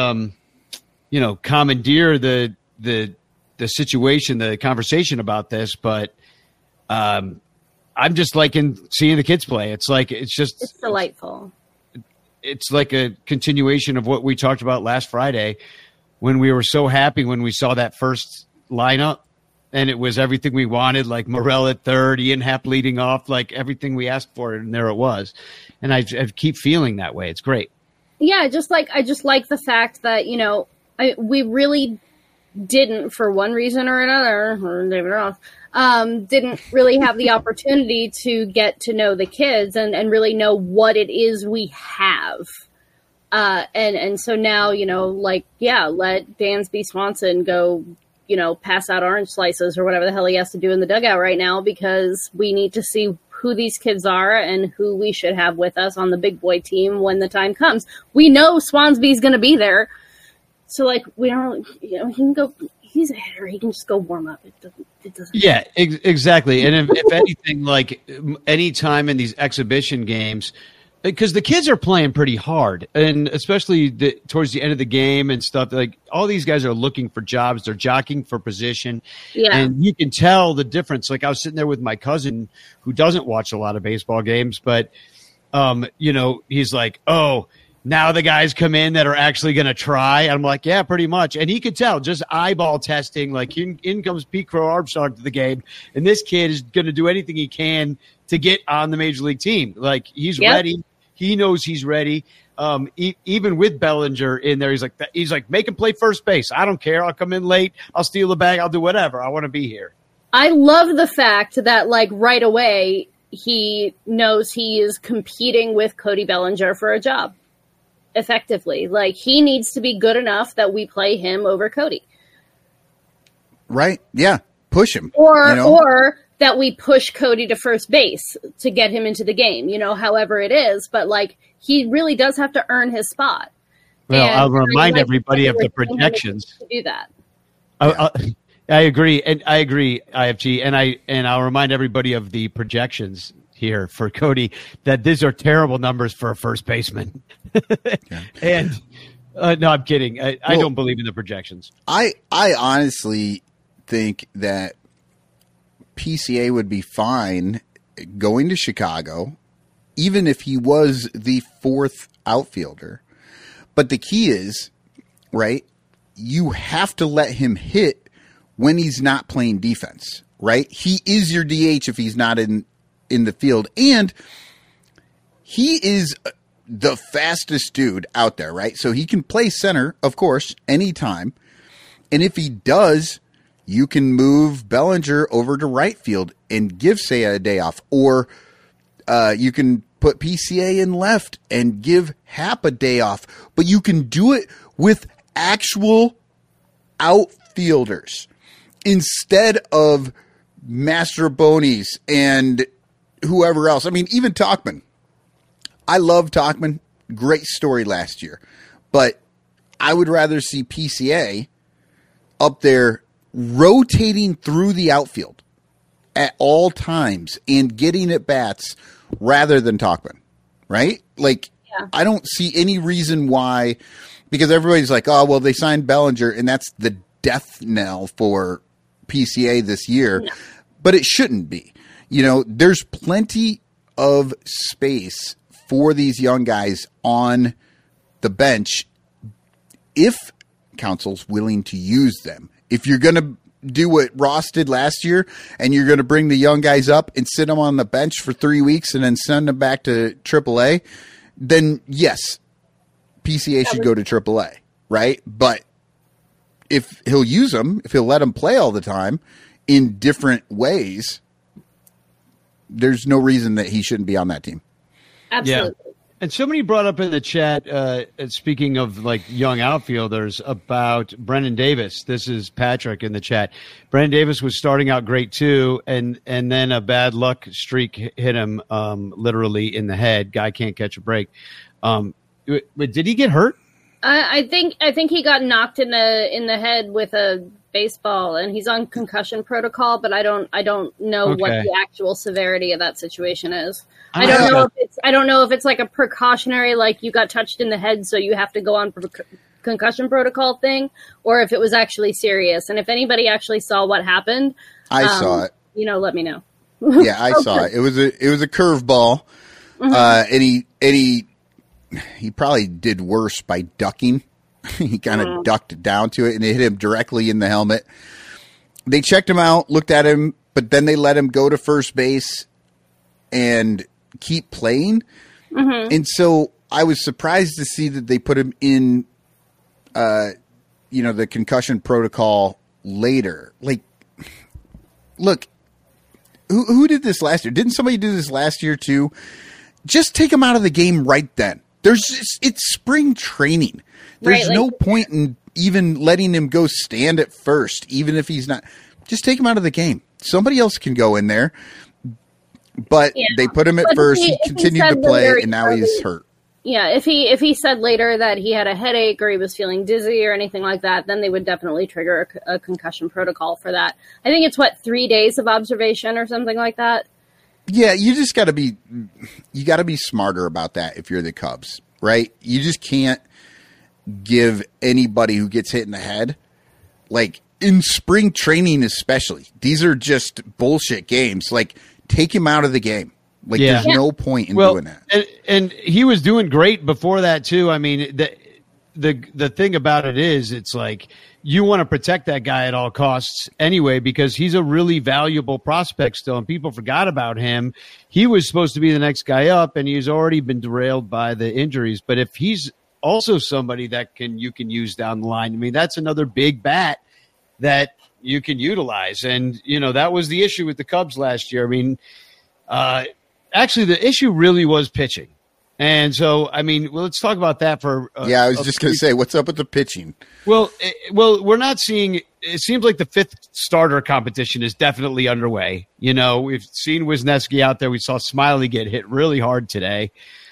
commandeer the situation, the conversation about this, but, I'm just liking seeing the kids play. It's delightful. It's like a continuation of what we talked about last Friday when we were so happy when we saw that first lineup and it was everything we wanted, like Morel at third, Ian Happ leading off, like everything we asked for, and there it was. And I keep feeling that way. It's great. Yeah, I just like the fact that, we really didn't, for one reason or another, or David Roth, didn't really have the opportunity to get to know the kids and really know what it is we have. And so now, let Dansby Swanson go, pass out orange slices or whatever the hell he has to do in the dugout right now, because we need to see who these kids are and who we should have with us on the big boy team when the time comes. We know Swansby's going to be there. So, we don't, he can go, he's a hitter. He can just go warm up. It doesn't. Yeah, exactly. And if anything, any time in these exhibition games, because the kids are playing pretty hard, and especially towards the end of the game and stuff, all these guys are looking for jobs. They're jockeying for position. Yeah. And you can tell the difference. I was sitting there with my cousin who doesn't watch a lot of baseball games, but, he's like, oh, now the guys come in that are actually going to try. I'm like, yeah, pretty much. And he could tell just eyeball testing, in comes Pete Crow Armstrong to the game. And this kid is going to do anything he can to get on the major league team. He's ready. He knows he's ready. Even with Bellinger in there, he's like, make him play first base. I don't care. I'll come in late. I'll steal the bag. I'll do whatever. I want to be here. I love the fact that right away, he knows he is competing with Cody Bellinger for a job. Effectively, he needs to be good enough that we play him over Cody, right? Yeah, push him, or that we push Cody to first base to get him into the game. However it is, but he really does have to earn his spot. Well, I'll remind everybody of the projections to do that. I agree, IFG, and I'll remind everybody of the projections here for Cody that these are terrible numbers for a first baseman. Yeah. And no, I'm kidding. I don't believe in the projections. I honestly think that PCA would be fine going to Chicago, even if he was the fourth outfielder. But the key is, right, you have to let him hit when he's not playing defense, right? He is your DH if he's not in the field. And he is the fastest dude out there, right? So he can play center, of course, anytime. And if he does, you can move Bellinger over to right field and give Seiya a day off. Or you can put PCA in left and give Happ a day off. But you can do it with actual outfielders instead of Mastrobonis and whoever else. I mean, even Tauchman. I love Tauchman. Great story last year. But I would rather see PCA up there rotating through the outfield at all times and getting at bats rather than Tauchman. Right? I don't see any reason why, because everybody's like, oh, well, they signed Bellinger, and that's the death knell for PCA this year. No. But it shouldn't be. There's plenty of space for these young guys on the bench if Council's willing to use them. If you're going to do what Ross did last year and you're going to bring the young guys up and sit them on the bench for 3 weeks and then send them back to AAA, then yes, PCA should go to AAA, right? But if he'll use them, if he'll let them play all the time in different ways, there's no reason that he shouldn't be on that team. Absolutely. And somebody brought up in the chat, speaking of like young outfielders, about Brennan Davis. This is Patrick in the chat. Brennan Davis was starting out great too, and then a bad luck streak hit him literally in the head. Guy can't catch a break. But did he get hurt? I think he got knocked in the head with a baseball, and he's on concussion protocol. But I don't know what the actual severity of that situation is. I don't know if it's like a precautionary, like you got touched in the head, so you have to go on concussion protocol thing, or if it was actually serious. And if anybody actually saw what happened, I saw it. Let me know. Yeah, I saw it. It was a curveball, and he probably did worse by ducking. He kind of ducked down to it, and it hit him directly in the helmet. They checked him out, looked at him, but then they let him go to first base and keep playing. And so I was surprised to see that they put him in, the concussion protocol later. Like, look, who did this last year? Didn't somebody do this last year too? Just take him out of the game right then. It's spring training. There's no point in even letting him go stand at first, even if he's not. Just take him out of the game. Somebody else can go in there. But they put him at first. He continued to play, and now he's hurt. Yeah, if he said later that he had a headache or he was feeling dizzy or anything like that, then they would definitely trigger a concussion protocol for that. I think it's 3 days of observation or something like that. Yeah, you just got to be smarter about that if you're the Cubs, right? You just can't give anybody who gets hit in the head, like in spring training especially. These are just bullshit games. Like, take him out of the game. Like, there's no point in doing that. And he was doing great before that too. I mean, the thing about it is, it's like you want to protect that guy at all costs anyway, because he's a really valuable prospect still, and people forgot about him. He was supposed to be the next guy up, and he's already been derailed by the injuries. But if he's also somebody that you can use down the line, I mean, that's another big bat that you can utilize. And, that was the issue with the Cubs last year. I mean, actually, the issue really was pitching. And so, I mean, let's talk about that for. I was just going to say, what's up with the pitching? Well, we're not seeing. It seems like the fifth starter competition is definitely underway. We've seen Wisniewski out there. We saw Smiley get hit really hard today.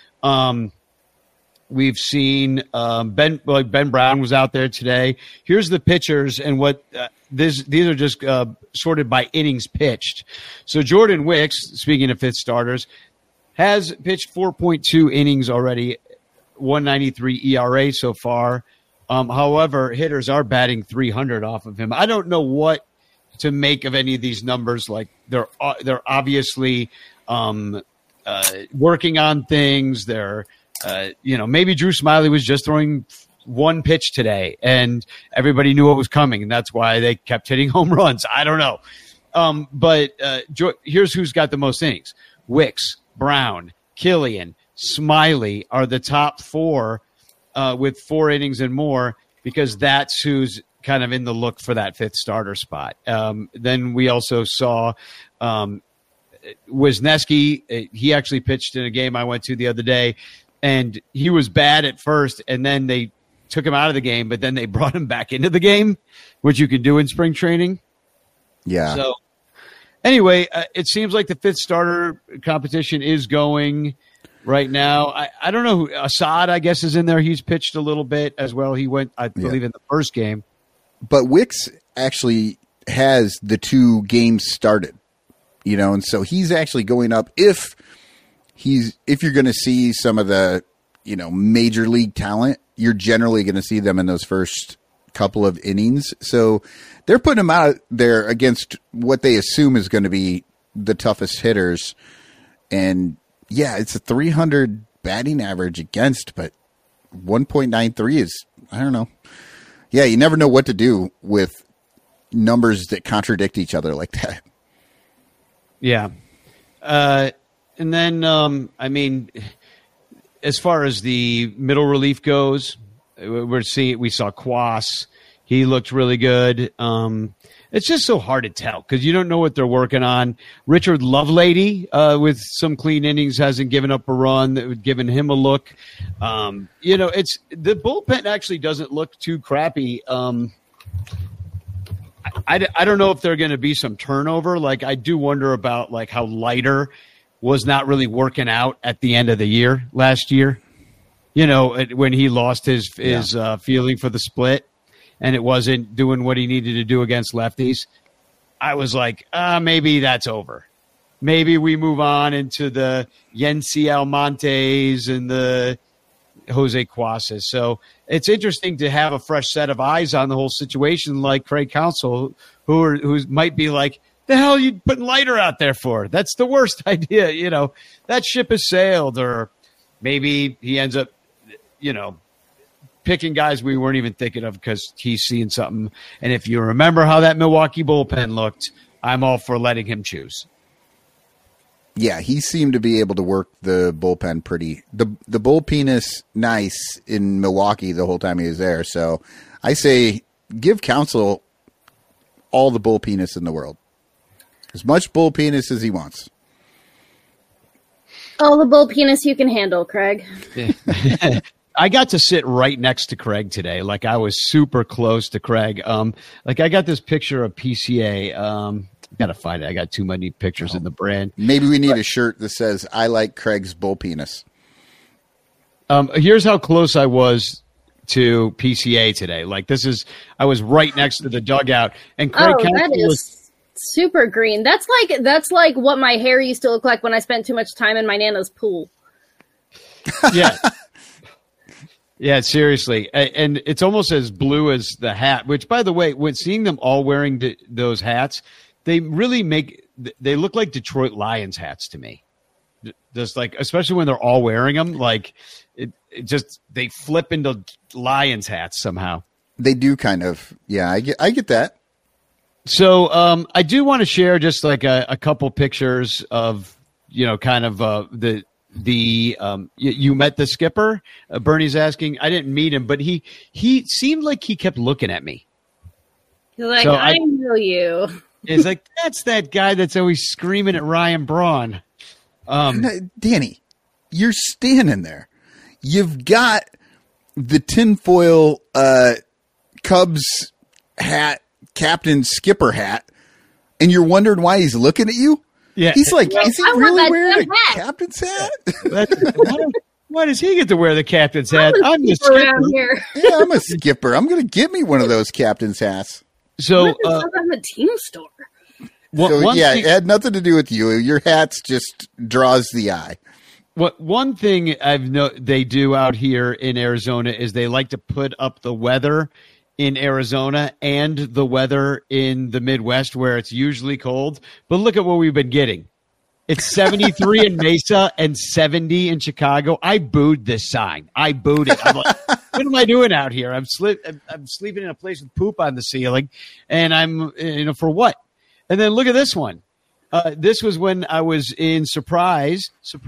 We've seen Ben Brown was out there today. Here's the pitchers, and what these are just sorted by innings pitched. So Jordan Wicks, speaking of fifth starters, has pitched 4.2 innings already, 1.93 ERA so far. However, hitters are batting 300 off of him. I don't know what to make of any of these numbers. Like, they're obviously working on things. They're maybe Drew Smiley was just throwing one pitch today, and everybody knew what was coming, and that's why they kept hitting home runs. I don't know. But here's who's got the most innings: Wicks, Brown, Killian, Smiley are the top four with 4 innings and more, because that's who's kind of in the look for that fifth starter spot. Then we also saw Wisniewski. He actually pitched in a game I went to the other day, and he was bad at first, and then they took him out of the game, but then they brought him back into the game, which you can do in spring training. Yeah. So anyway, it seems like the fifth starter competition is going right now. I don't know who Assad, I guess, is in there. He's pitched a little bit as well. He went, I believe, in the first game. But Wicks actually has the 2 games started, and so he's actually going up. If you're going to see some of the, major league talent, you're generally going to see them in those first couple of innings. So they're putting him out there against what they assume is going to be the toughest hitters. And yeah, it's a 300 batting average against, but 1.93 is, I don't know. Yeah, you never know what to do with numbers that contradict each other like that. Yeah. And then, as far as the middle relief goes, we saw Kwas. He looked really good. And it's just so hard to tell because you don't know what they're working on. Richard Lovelady, with some clean innings, hasn't given up a run. That would given him a look. It's the bullpen actually doesn't look too crappy. I don't know if there are going to be some turnover. Like, I do wonder about like how Leiter was not really working out at the end of the year last year. When he lost his feeling for the split and it wasn't doing what he needed to do against lefties. I was like, maybe that's over. Maybe we move on into the Yency Almontes and the Jose Cuases. So it's interesting to have a fresh set of eyes on the whole situation, like Craig Counsell, who might be like, the hell are you putting Leiter out there for? That's the worst idea. That ship has sailed. Or maybe he ends up, picking guys we weren't even thinking of because he's seeing something. And if you remember how that Milwaukee bullpen looked, I'm all for letting him choose. Yeah, he seemed to be able to work the bullpen pretty. The bull penis nice in Milwaukee the whole time he was there. So I say give Counsell all the bull penis in the world. As much bull penis as he wants. All the bull penis you can handle, Craig. I got to sit right next to Craig today. Like, I was super close to Craig. I got this picture of PCA. Got to find it. I got too many pictures in the brand. Maybe we need a shirt that says, I like Craig's bull penis. Here's how close I was to PCA today. Like, I was right next to the dugout. And Craig Counsell was super green. That's like what my hair used to look like when I spent too much time in my Nana's pool. Yeah. Yeah, seriously. And it's almost as blue as the hat, which, by the way, when seeing them all wearing those hats, they really they look like Detroit Lions hats to me. Just like, especially when they're all wearing them, like they flip into Lions hats somehow. They do kind of. Yeah, I get that. So I do want to share just like a couple pictures of, kind of you met the skipper? Bernie's asking. I didn't meet him, but he seemed like he kept looking at me. He's like, so I know you. He's like, that's that guy that's always screaming at Ryan Braun. Danny, you're standing there. You've got the tinfoil Cubs hat, captain skipper hat, and you're wondering why he's looking at you? Yeah. He's like, is he really wearing a captain's hat? Why does he get to wear the captain's hat? I'm the skipper. Around here. Yeah, I'm a skipper. I'm going to get me one of those captain's hats. So, I'm a team store. It had nothing to do with you. Your hats just draws the eye. One thing they do out here in Arizona is they like to put up the weather in Arizona and the weather in the Midwest where it's usually cold. But look at what we've been getting. It's 73 in Mesa and 70 in Chicago. I booed this sign. I booed it. I'm like, what am I doing out here? I'm sleeping in a place with poop on the ceiling, and I'm for what? And then look at this one. This was when I was in Surprise,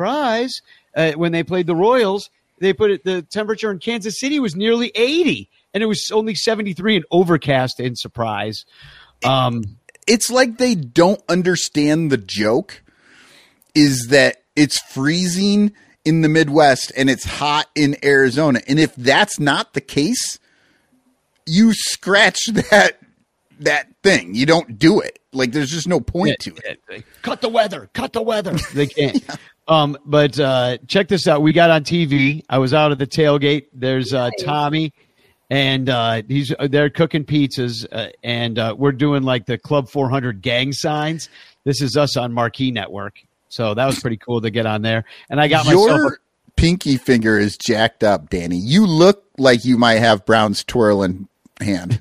when they played the Royals. They put it. The temperature in Kansas City was nearly 80, and it was only 73 and overcast in Surprise. It's like they don't understand the joke. Is that it's freezing in the Midwest and it's hot in Arizona. And if that's not the case, you scratch that thing. You don't do it. Like, there's just no point to it. Cut the weather. They can't. Yeah. But check this out. We got on TV. I was out at the tailgate. There's Tommy, and they're cooking pizzas, and we're doing like the Club 400 gang signs. This is us on Marquee Network. So that was pretty cool to get on there. And I got your pinky finger is jacked up, Danny. You look like you might have Brown's twirling hand.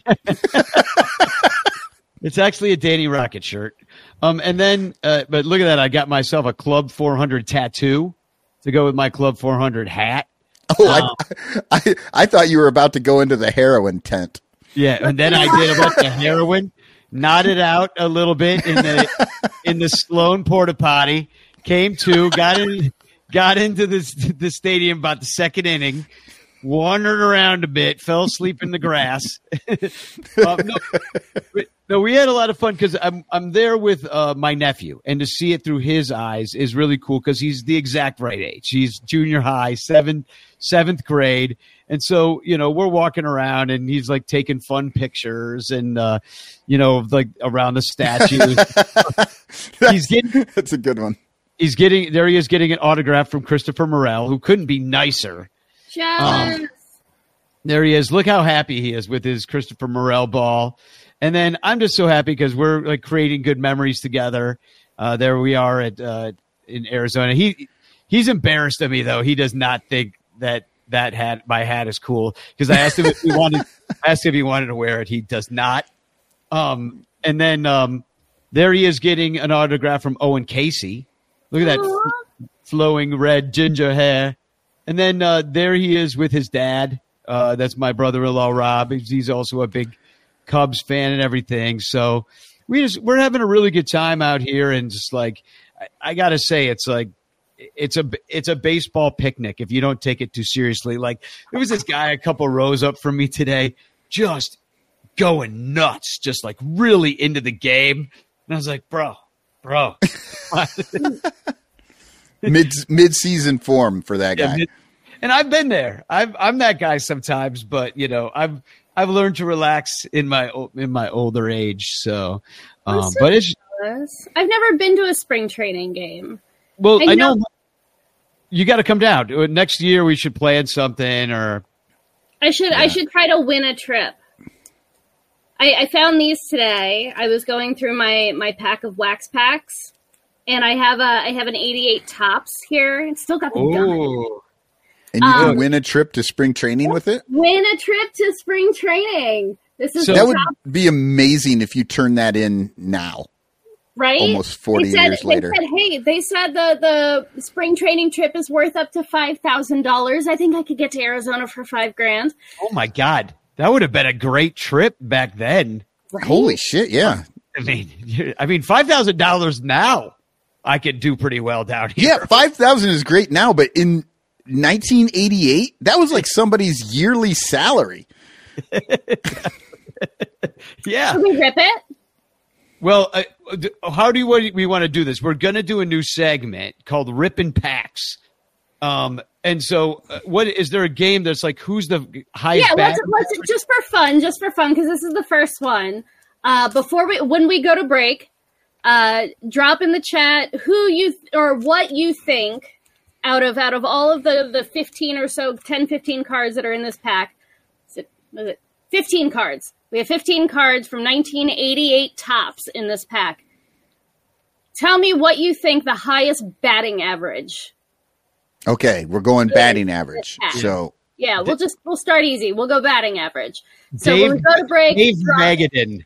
It's actually a Danny Rocket shirt. And then, but look at that. I got myself a Club 400 tattoo to go with my Club 400 hat. Oh, I thought you were about to go into the heroin tent. Yeah. And then I did about the heroin, nodded out a little bit in the Sloan porta potty. Came to, got into the stadium about the second inning, wandered around a bit, fell asleep in the grass. No, we had a lot of fun because I'm there with my nephew, and to see it through his eyes is really cool because he's the exact right age. He's junior high, seventh grade. And so, we're walking around and he's like taking fun pictures and, like around the statues. That's a good one. He is getting an autograph from Christopher Morel, who couldn't be nicer. Jealous. There he is. Look how happy he is with his Christopher Morel ball. And then I'm just so happy because we're like creating good memories together. There we are in Arizona. He's embarrassed of me though. He does not think that my hat is cool because I asked him if he wanted to wear it. He does not. And then there he is getting an autograph from Owen Casey. Look at that flowing red ginger hair. And then there he is with his dad. That's my brother-in-law, Rob. He's also a big Cubs fan and everything. So we're having a really good time out here. And just like, I got to say, it's like, it's a baseball picnic if you don't take it too seriously. Like there was this guy a couple rows up from me today, just going nuts, just like really into the game. And I was like, bro. Mid-season form for that guy. Yeah, and I've been there. I'm that guy sometimes, but I've learned to relax in my older age. So, but it's. I've never been to a spring training game. Well, I know you got to come down. Next year we should plan something, or I should try to win a trip. I found these today. I was going through my pack of wax packs, and I have an 88 Tops here. It's still got the gun. And you can win a trip to spring training with it? Win a trip to spring training. That would be amazing if you turn that in now. Right? Almost 40 years later. They said the spring training trip is worth up to $5,000. I think I could get to Arizona for $5,000. Oh my God. That would have been a great trip back then. Right? Holy shit, yeah. I mean, $5,000 now, I could do pretty well down here. Yeah, $5,000 is great now, but in 1988, that was like somebody's yearly salary. Yeah. Can we rip it? Well, how do we want to do this? We're going to do a new segment called Rippin' Packs. And so, what is there a game that's like who's the highest? Yeah, let's just for fun, because this is the first one. When we go to break, drop in the chat what you think out of all of the 15 or so, 10, 15 cards that are in this pack. Was it 15 cards? We have 15 cards from 1988 Tops in this pack. Tell me what you think the highest batting average. Okay, we're going batting average. So yeah, we'll start easy. We'll go batting average. So when we go to break, Dave Magadan.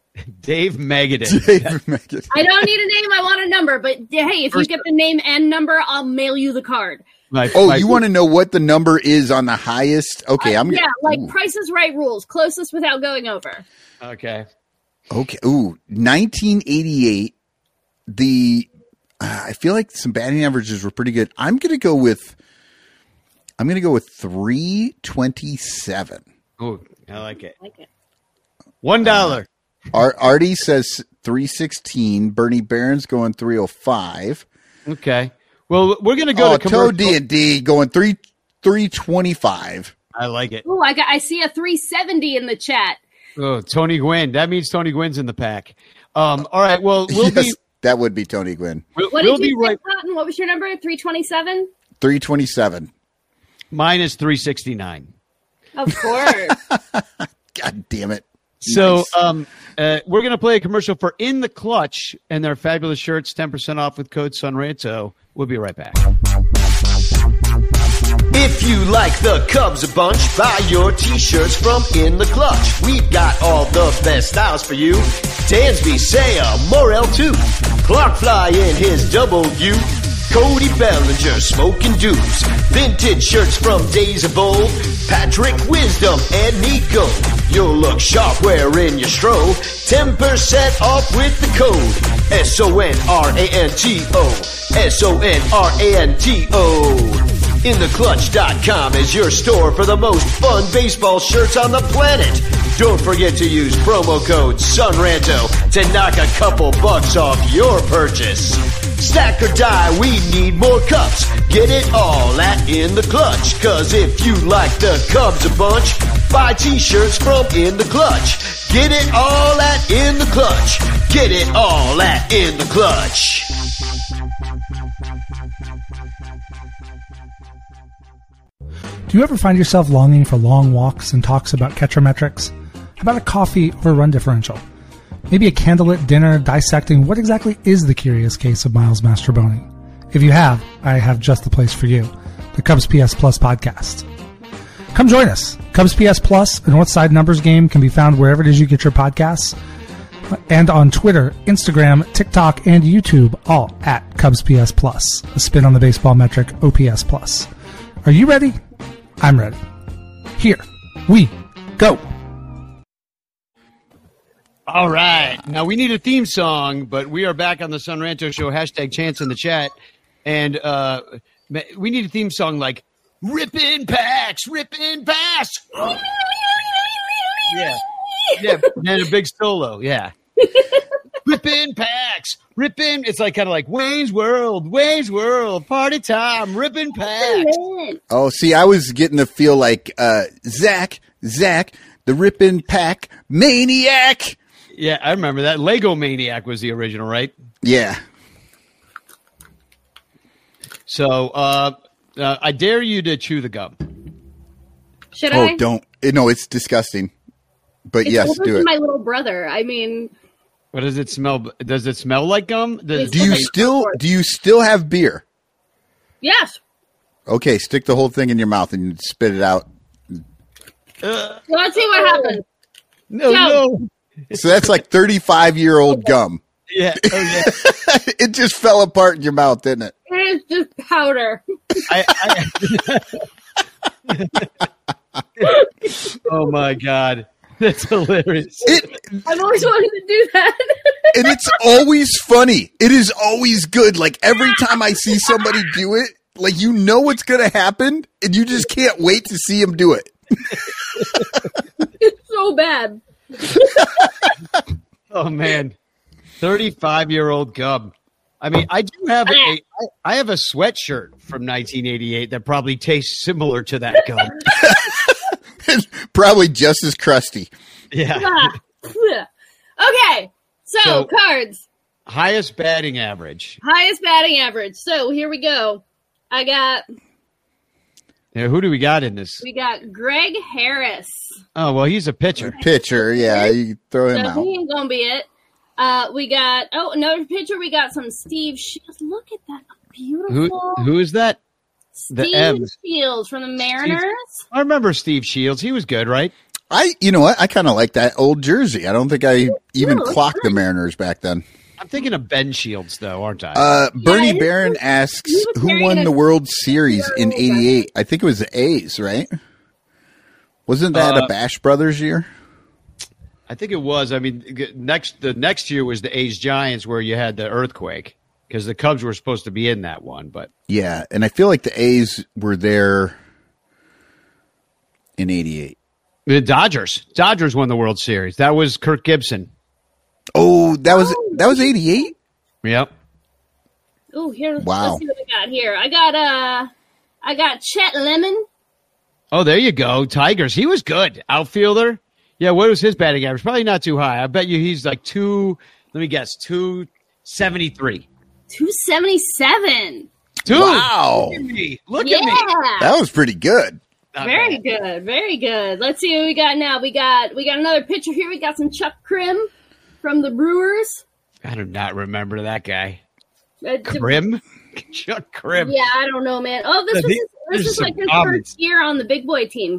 I don't need a name. I want a number. But hey, if you get the name and number, I'll mail you the card. You want to know what the number is on the highest? Okay, Price is Right rules. Closest without going over. Okay. Ooh, 1988. I feel like some batting averages were pretty good. I'm gonna go with 327. Oh, I like it. $1. Artie says 316. Bernie Barron's going 305. Okay. Well, we're gonna go to commercial. Toe D&D going 325. I like it. Oh, I see a 370 in the chat. Oh, Tony Gwynn. That means Tony Gwynn's in the pack. All right. Well, that would be Tony Gwynn. What did you say, Cotton? What was your number? 327? 327. Mine is 369. Of course. God damn it. So we're going to play a commercial for In the Clutch and their fabulous shirts, 10% off with code SUNRANTO. We'll be right back. If you like the Cubs a bunch, buy your t-shirts from In the Clutch. We've got all the best styles for you. Dansby, Saya, Morel too. Clark Fly in his double U. Cody Bellinger, Smoking Dukes. Vintage shirts from days of old. Patrick Wisdom and Nico. You'll look sharp wearing your stroll. 10% off with the code SONRANTO. SONRANTO. InTheClutch.com is your store for the most fun baseball shirts on the planet. Don't forget to use promo code SUNRANTO to knock a couple bucks off your purchase. Stack or die, we need more cups. Get it all at In The Clutch. Cause if you like the Cubs a bunch, buy t-shirts from In The Clutch. Get it all at In The Clutch. Get it all at In The Clutch. Do you ever find yourself longing for long walks and talks about catcher metrics? How about a coffee over run differential? Maybe a candlelit dinner dissecting what exactly is the curious case of Miles Mastrobuoni? If you have, I have just the place for you, the Cubs PS Plus podcast. Come join us. Cubs PS Plus, a Northside numbers game, can be found wherever it is you get your podcasts, and on Twitter, Instagram, TikTok, and YouTube, all at Cubs PS Plus, a spin on the baseball metric OPS Plus. Are you ready? I'm ready. Here we go. All right. Now we need a theme song, but we are back on the Sun Ranto Show. Hashtag chance in the chat. And we need a theme song like Rippin' Packs, Rippin' Pass. Yeah. Yeah. And a big solo. Yeah. Rippin' Packs, Rippin'. It's like kind of like Wayne's World, party time, Rippin' Packs. Oh, see, I was getting to feel like Zach, the Rippin' Pack Maniac. Yeah, I remember that. Lego Maniac was the original, right? Yeah. So I dare you to chew the gum. Should I? Oh, don't. No, it's disgusting. But It's yes, older do than it. my little brother. I mean, What does it smell? Does it smell like gum? Do Do you still have beer? yes. Okay, stick the whole thing in your mouth and spit it out. Let's see what happens. No. So that's like 35-year-old gum. Yeah. Oh, yeah. It just fell apart in your mouth, didn't it? It is just powder. Oh my God, that's hilarious. I've always wanted to do that. And it's always funny. It is always good. Like every time I see somebody do it, like you know what's going to happen, and you just can't wait to see him do it. It's so bad. Oh man, 35-year-old gum. I mean, I do have I have a sweatshirt from 1988 that probably tastes similar to that gum. It's probably just as crusty. Yeah. Okay, so cards. Highest batting average. Highest batting average. So here we go. Yeah, who do we got in this? We got Greg Harris. Oh, well, he's a pitcher. Pitcher, yeah, you throw him So out. he ain't gonna be it. We got another pitcher. We got some Steve Shields. Look at that, beautiful. Who is that? The Steve M's. Shields from the Mariners. I remember Steve Shields. He was good, right? You know what? I kind of like that old jersey. I don't think I even it's clocked the nice. Mariners back then. I'm thinking of Ben Shields, though, aren't I? Bernie he Barron was- asks, he was who wearing won a- the World Series in '88? I think it was the A's, right? Wasn't that a Bash Brothers year? I think it was. I mean, the next year was the A's Giants, where you had the earthquake, because the Cubs were supposed to be in that one, but Yeah, and I feel like the A's were there in '88. the Dodgers won the World Series. That was Kirk Gibson. Oh, that was '88. Yep. Oh, here. Wow. Let's see what I got here. I got Chet Lemon. Oh, there you go. Tigers. He was good. Outfielder. Yeah, what was his batting average? Probably not too high. I bet you he's like 273. 277. Dude, Wow, look at me. Look Yeah. at me. that was pretty good. Not Very bad. good. Very good. Let's see what we got now. We got another pitcher here. We got some Chuck Krim from the Brewers. I do not remember that guy. Uh, Krim? Chuck Krim. Yeah, I don't know, man. Oh, this There's is some like his comments. first year on the big boy team.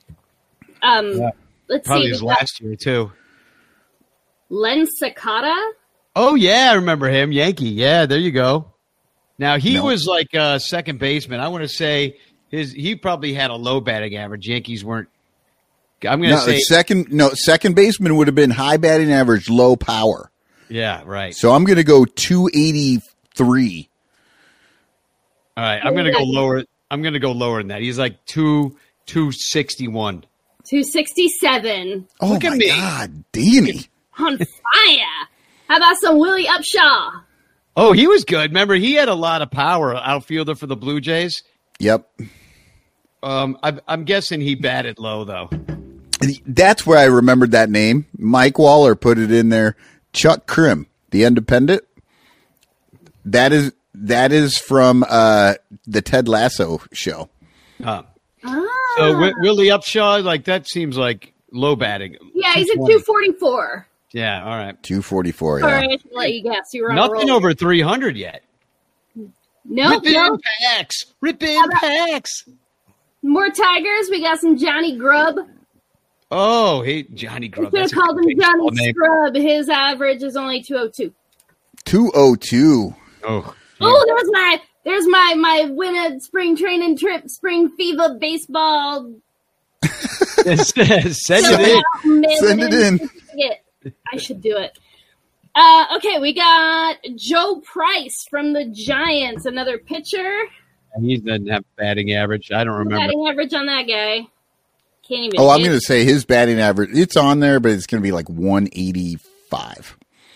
Let's Probably see. his We got last year, too. Len Sakata. Oh, yeah, I remember him. Yankee. Yeah, there you go. Now, he No. was like a second baseman. I want to say he probably had a low batting average. Yankees weren't. I'm going to say. Second baseman would have been high batting average, low power. Yeah, right. So I'm going to go 283. All right, I'm going to go lower. I'm going to go lower than that. He's like 261. 267. Oh, Look at my me. God, Danny. On fire. How about some Willie Upshaw? Oh, he was good. Remember, he had a lot of power, outfielder for the Blue Jays. Yep. I'm guessing he batted low, though. That's where I remembered that name. Mike Waller put it in there. Chuck Krim, the Independent. That is from the Ted Lasso show. So Willie Upshaw, like that seems like low batting. Yeah, he's at 244. Yeah, all right. 244, yeah. Sorry, I should let you guess. You were on a Nothing roll. over 300 yet. Nope. Rip in packs. More Tigers. We got some Johnny Grubb. Oh, hey, Johnny We Grubb. could have That's a called him good baseball Johnny name. Scrub. His average is only 202. 202. Oh, Oh, there's my winner spring training trip, spring fever baseball. send it in. Send it in. I should do it. Okay, we got Joe Price from the Giants, another pitcher. He doesn't have batting average. I don't remember. Batting average on that guy. Can't even. Oh, I'm hit. going to say his batting average. It's on there, but it's going to be like 185.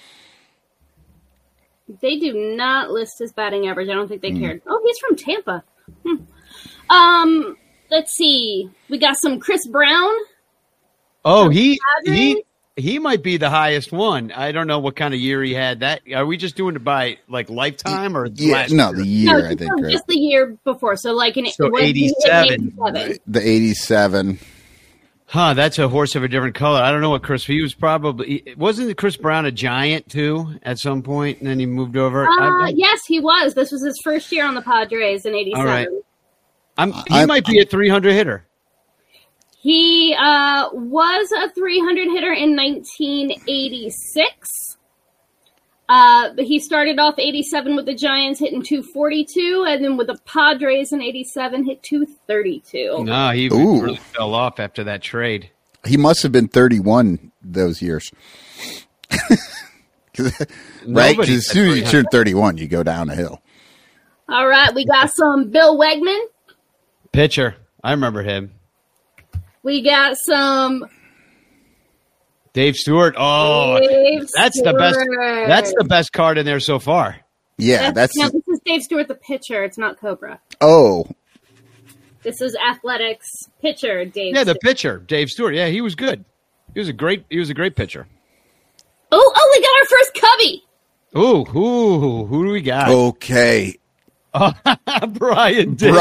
They do not list his batting average. I don't think they cared. Oh, he's from Tampa. Let's see. We got some Chris Brown. Oh, he might be the highest one. I don't know what kind of year he had. That are we just doing it by like lifetime or Yeah, last no, year? the year, No, I think, right? just the year before. So like in So 87. The 87. Huh, that's a horse of a different color. I don't know what Chris. He was probably wasn't Chris Brown a Giant too at some point, and then he moved over. Yes, he was. This was his first year on the Padres in '87. All right. He might be a 300 hitter. He was a 300 hitter in 1986. But he started off 87 with the Giants, hitting 242, and then with the Padres in 87, hit 232. No, he really fell off after that trade. He must have been 31 those years. Right? Because as soon as you turn 31, you go down a hill. All right, we got some Bill Wegman. Pitcher. I remember him. We got some Dave Stewart. Oh, that's the best. That's the best card in there so far. Yeah, No, this is Dave Stewart, the pitcher. It's not Cobra. Oh. This is Athletics pitcher, Dave. Yeah, the Stewart. pitcher, Dave Stewart. Yeah, he was good. He was a great pitcher. Oh, we got our first Cubby. Ooh, who do we got? Okay. Brian Day.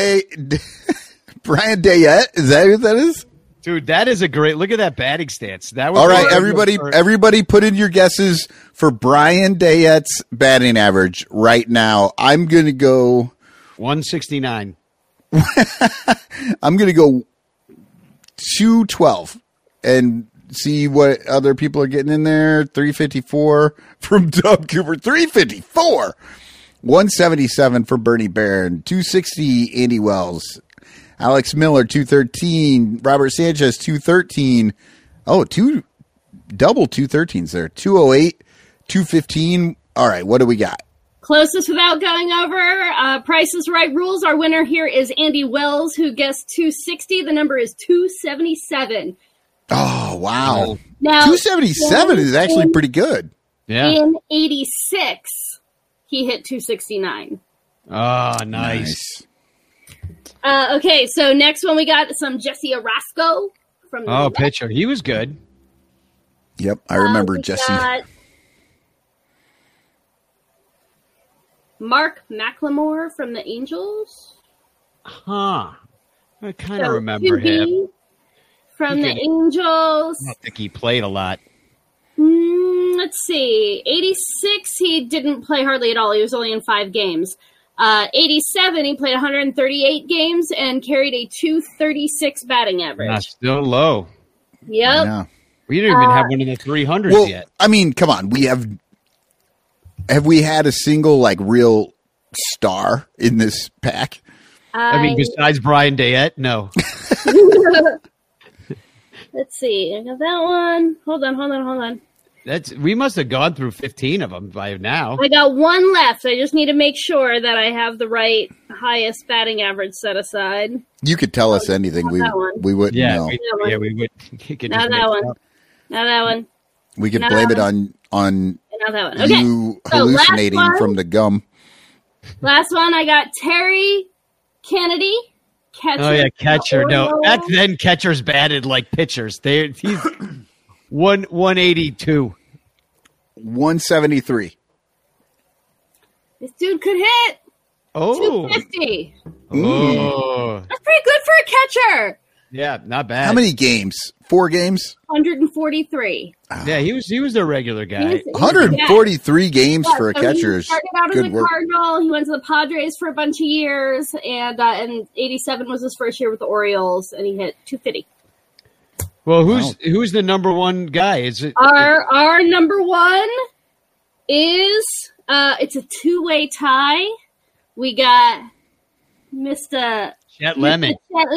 Brian Dayette. Is that who that is? Dude, that is a great look at that batting stance. That was all right, everybody put in your guesses for Brian Dayette's batting average right now. I'm going to go 169. I'm going to go 212 and see what other people are getting in there. 354 from Doug Cooper. 354. 177 for Bernie Barron. 260 Andy Wells. Alex Miller, 213. Robert Sanchez, 213. Oh, double 213s there. 208, 215. All right, what do we got? Closest without going over. Price is Right rules. Our winner here is Andy Wells, who guessed 260. The number is 277. Oh, wow. Now, 277 is actually pretty good. Yeah. In 86, he hit 269. Oh, nice. Okay, so next one we got some Jesse Orosco from the Mets. Pitcher. He was good. Yep, I remember We Jesse. got Mark McLemore from the Angels. Huh. I kind of So, remember 2B him. from the I Angels. don't think he played a lot. Let's see. 86, he didn't play hardly at all. He was only in 5 games. 87, he played 138 games and carried a 236 batting average. Not still low. Yep. Yeah. We didn't even have one in the 300s Well, yet. I mean, come on. Have we had a single like real star in this pack? I mean, besides Brian Dayette, no. Let's see. I got that one. Hold on. We must have gone through 15 of them by now. I got one left. I just need to make sure that I have the right highest batting average set aside. You could tell us anything. We wouldn't know. We would. Not that one. Not that one. We could blame it on not that one. Okay. you hallucinating from the gum. Last one, I got Terry Kennedy. Catcher. Oh, yeah, catcher. No, back then catchers batted like pitchers. He's 182. 173. This dude could hit. Oh. 250. Oh. That's pretty good for a catcher. Yeah, not bad. How many games? 4 games? 143. Yeah, he was their regular guy. 143 games for a catcher is He started out as good a work. Cardinal. He went to the Padres for a bunch of years, and 87 was his first year with the Orioles, and he hit 250. Well, who's the number one guy? Is it Our number one is it's a 2-way tie. We got Mr. Chet Lemon.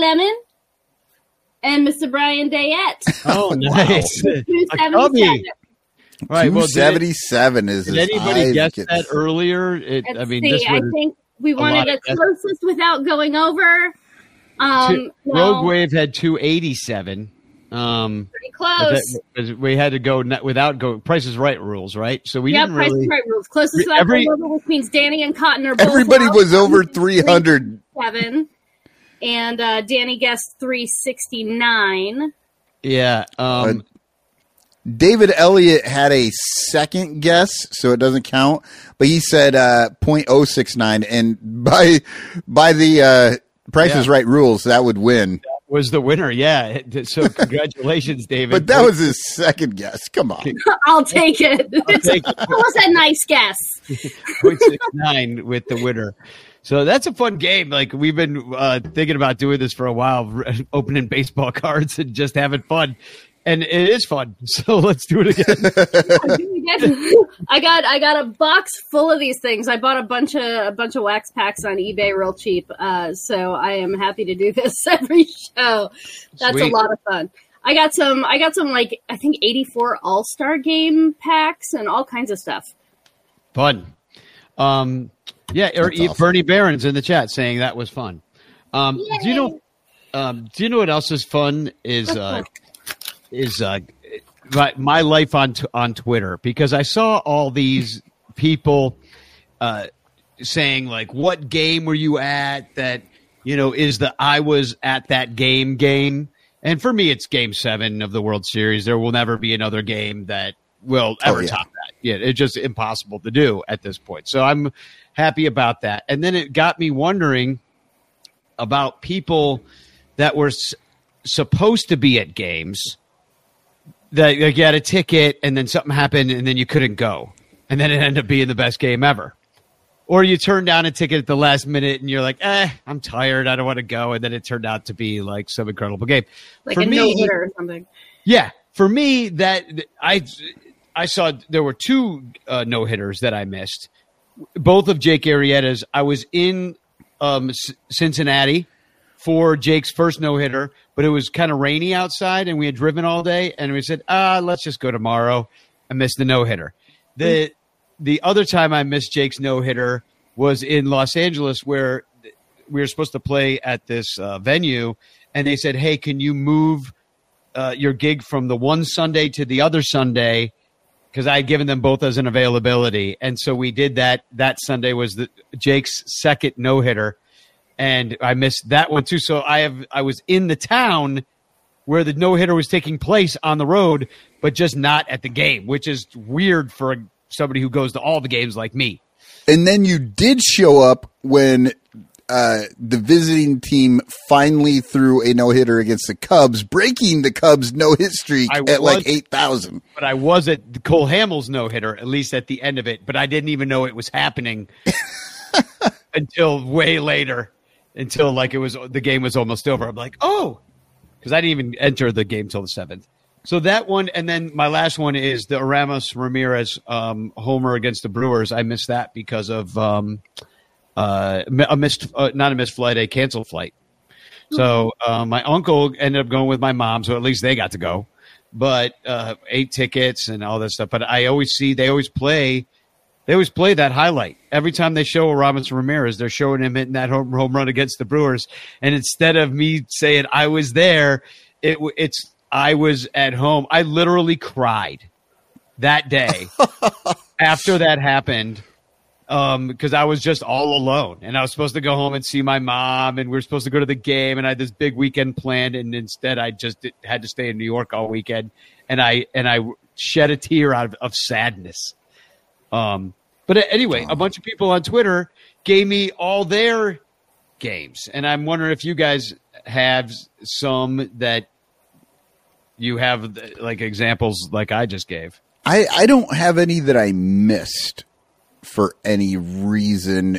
And Mr. Brian Dayette. Oh, nice. 277. Right. Well, 277 is did anybody guess that earlier? I think we wanted it closest without going over. Rogue Wave had 287. Pretty close. We had to go without Price is Right rules, right? So we didn't Price really. is Right rules. Closest without going over, which means Danny and Cotton are both. Everybody was over 300. 7. And Danny guessed 369. Yeah. David Elliott had a second guess, so it doesn't count. But he said .069, and by the Price is Right rules, that would win. That was the winner, yeah. So congratulations, David. But that was his second guess. Come on. I'll take it. That was a nice guess. 0.69 with the winner. So that's a fun game. Like, we've been thinking about doing this for a while, opening baseball cards and just having fun. And it is fun. So let's do it again. I got a box full of these things. I bought a bunch of wax packs on eBay real cheap. So I am happy to do this every show. That's Sweet. A lot of fun. I got some like I think 84 All-Star game packs and all kinds of stuff. Fun. Yeah, awesome. Bernie Barron's in the chat saying that was fun. Do you know what else is fun is my life on Twitter, because I saw all these people saying like, what game were you at that, is the I was at that game. And for me, it's Game 7 of the World Series. There will never be another game that will ever top that. Yeah, it's just impossible to do at this point. So I'm happy about that. And then it got me wondering about people that were supposed to be at games that you got a ticket and then something happened and then you couldn't go. And then it ended up being the best game ever. Or you turn down a ticket at the last minute and you're like, I'm tired, I don't want to go. And then it turned out to be like some incredible game. Like for no-hitter or something. Yeah. For me, that I saw there were 2 no-hitters that I missed. Both of Jake Arrieta's. I was in Cincinnati for Jake's first no-hitter, but it was kind of rainy outside, and we had driven all day, and we said, let's just go tomorrow. I missed the no-hitter. The other time I missed Jake's no-hitter was in Los Angeles, where we were supposed to play at this venue, and they said, hey, can you move your gig from the one Sunday to the other Sunday? Because I had given them both as an availability. And so we did that. That Sunday was Jake's second no-hitter. And I missed that one too. So I was in the town where the no-hitter was taking place on the road, but just not at the game, which is weird for somebody who goes to all the games like me. And then you did show up when the visiting team finally threw a no-hitter against the Cubs, breaking the Cubs' no-hit streak at like 8,000. But I was at Cole Hamels' no-hitter, at least at the end of it, but I didn't even know it was happening until way later, until like the game was almost over. I'm like, because I didn't even enter the game till the 7th. So that one, and then my last one is the Aramis Ramirez homer against the Brewers. I missed that because of not a missed flight, a canceled flight. So my uncle ended up going with my mom, so at least they got to go. But 8 tickets and all that stuff. But I always see they always play They always play that highlight. Every time they show Robinson Ramirez, they're showing him hitting that home run against the Brewers. And instead of me saying I was there, it's I was at home. I literally cried that day after that happened because I was just all alone. And I was supposed to go home and see my mom, and we were supposed to go to the game, and I had this big weekend planned, and instead I just had to stay in New York all weekend. And I shed a tear out of sadness. But anyway, a bunch of people on Twitter gave me all their games, and I'm wondering if you guys have some that you have like examples like I just gave. I don't have any that I missed for any reason.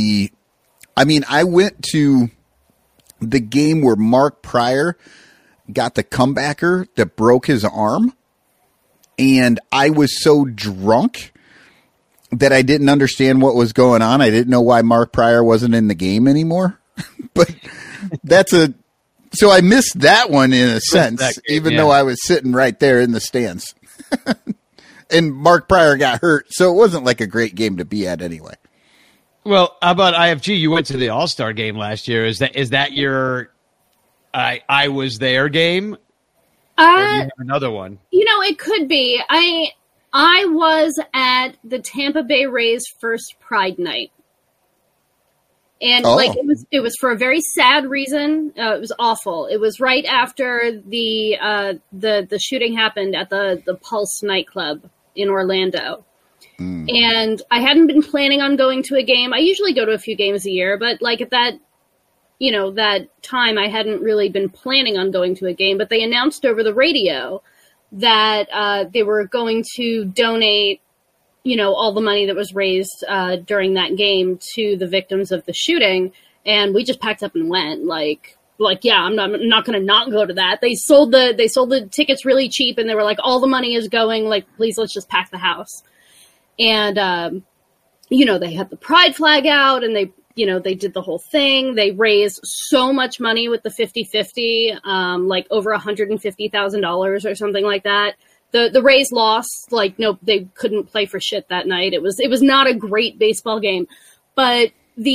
I went to the game where Mark Pryor got the comebacker that broke his arm, and I was so drunk that I didn't understand what was going on. I didn't know why Mark Pryor wasn't in the game anymore. But so I missed that one in a sense, even though I was sitting right there in the stands. And Mark Pryor got hurt, so it wasn't like a great game to be at anyway. Well, how about IFG? You went to the All-Star game last year. Is that your I was there game? Or do you have another one? It could be. I was at the Tampa Bay Rays first Pride Night. And it was for a very sad reason. It was awful. It was right after the shooting happened at the Pulse nightclub in Orlando. And I hadn't been planning on going to a game. I usually go to a few games a year, but like at that time I hadn't really been planning on going to a game, but they announced over the radio that they were going to donate, all the money that was raised during that game to the victims of the shooting. And we just packed up and went yeah, I'm not going to not go to that. They sold the tickets really cheap, and they were like, all the money is going, please, let's just pack the house. And, they had the pride flag out, and they did the whole thing. They raised so much money with the 50-50, over $150,000 or something like that. The Rays lost, they couldn't play for shit that night. It was not a great baseball game, but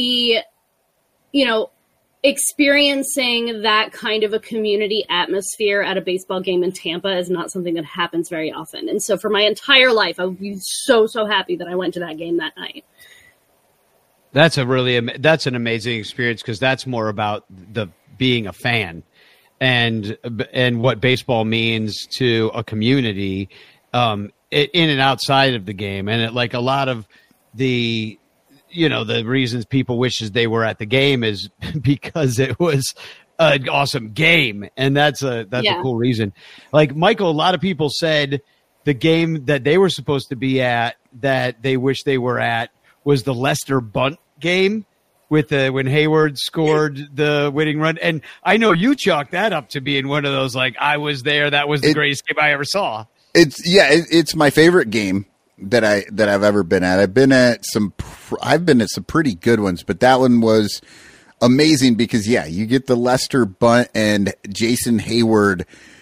experiencing that kind of a community atmosphere at a baseball game in Tampa is not something that happens very often. And so for my entire life, I would be so, so happy that I went to that game that night. That's an amazing experience, because that's more about being a fan and what baseball means to a community in and outside of the game. And a lot of the reasons people wishes they were at the game is because it was an awesome game. And that's a cool reason. Like Michael, a lot of people said the game that they were supposed to be at that they wish they were at was the Lester bunt game with when Hayward scored the winning run. And I know you chalked that up to being one of those, I was there. That was the greatest game I ever saw. It's my favorite game that I've ever been at. I've been at some pretty good ones, but that one was amazing because you get the Lester bunt and Jason Hayward,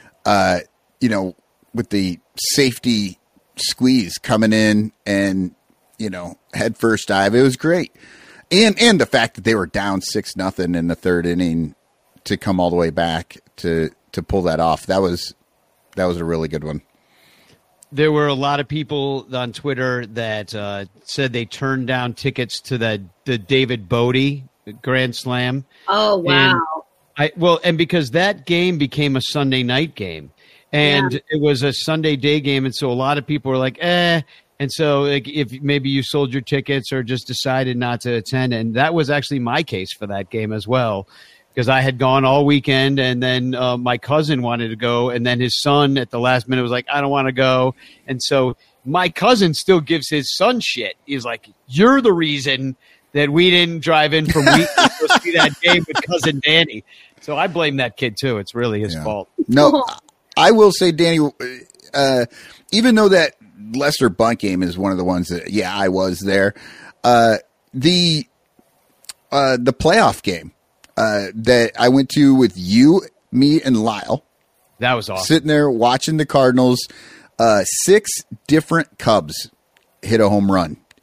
with the safety squeeze coming in and, head first dive. It was great. And the fact that they were down 6-0 in the third inning to come all the way back to pull that off. That was a really good one. There were a lot of people on Twitter that said they turned down tickets to the David Bodie Grand Slam. Oh, wow. And because that game became a Sunday night game, and it was a Sunday day game, and so a lot of people were like, eh. And so if maybe you sold your tickets or just decided not to attend, and that was actually my case for that game as well, because I had gone all weekend, and then my cousin wanted to go, and then his son at the last minute was like, I don't want to go. And so my cousin still gives his son shit. He's like, you're the reason that we didn't drive in from Wheaton to go see that game with cousin Danny. So I blame that kid too. It's really his fault. No, I will say, Danny, even though that Lester bunt game is one of the ones that, I was there. The playoff game that I went to with you, me, and Lyle. That was awesome. Sitting there watching the Cardinals. 6 different Cubs hit a home run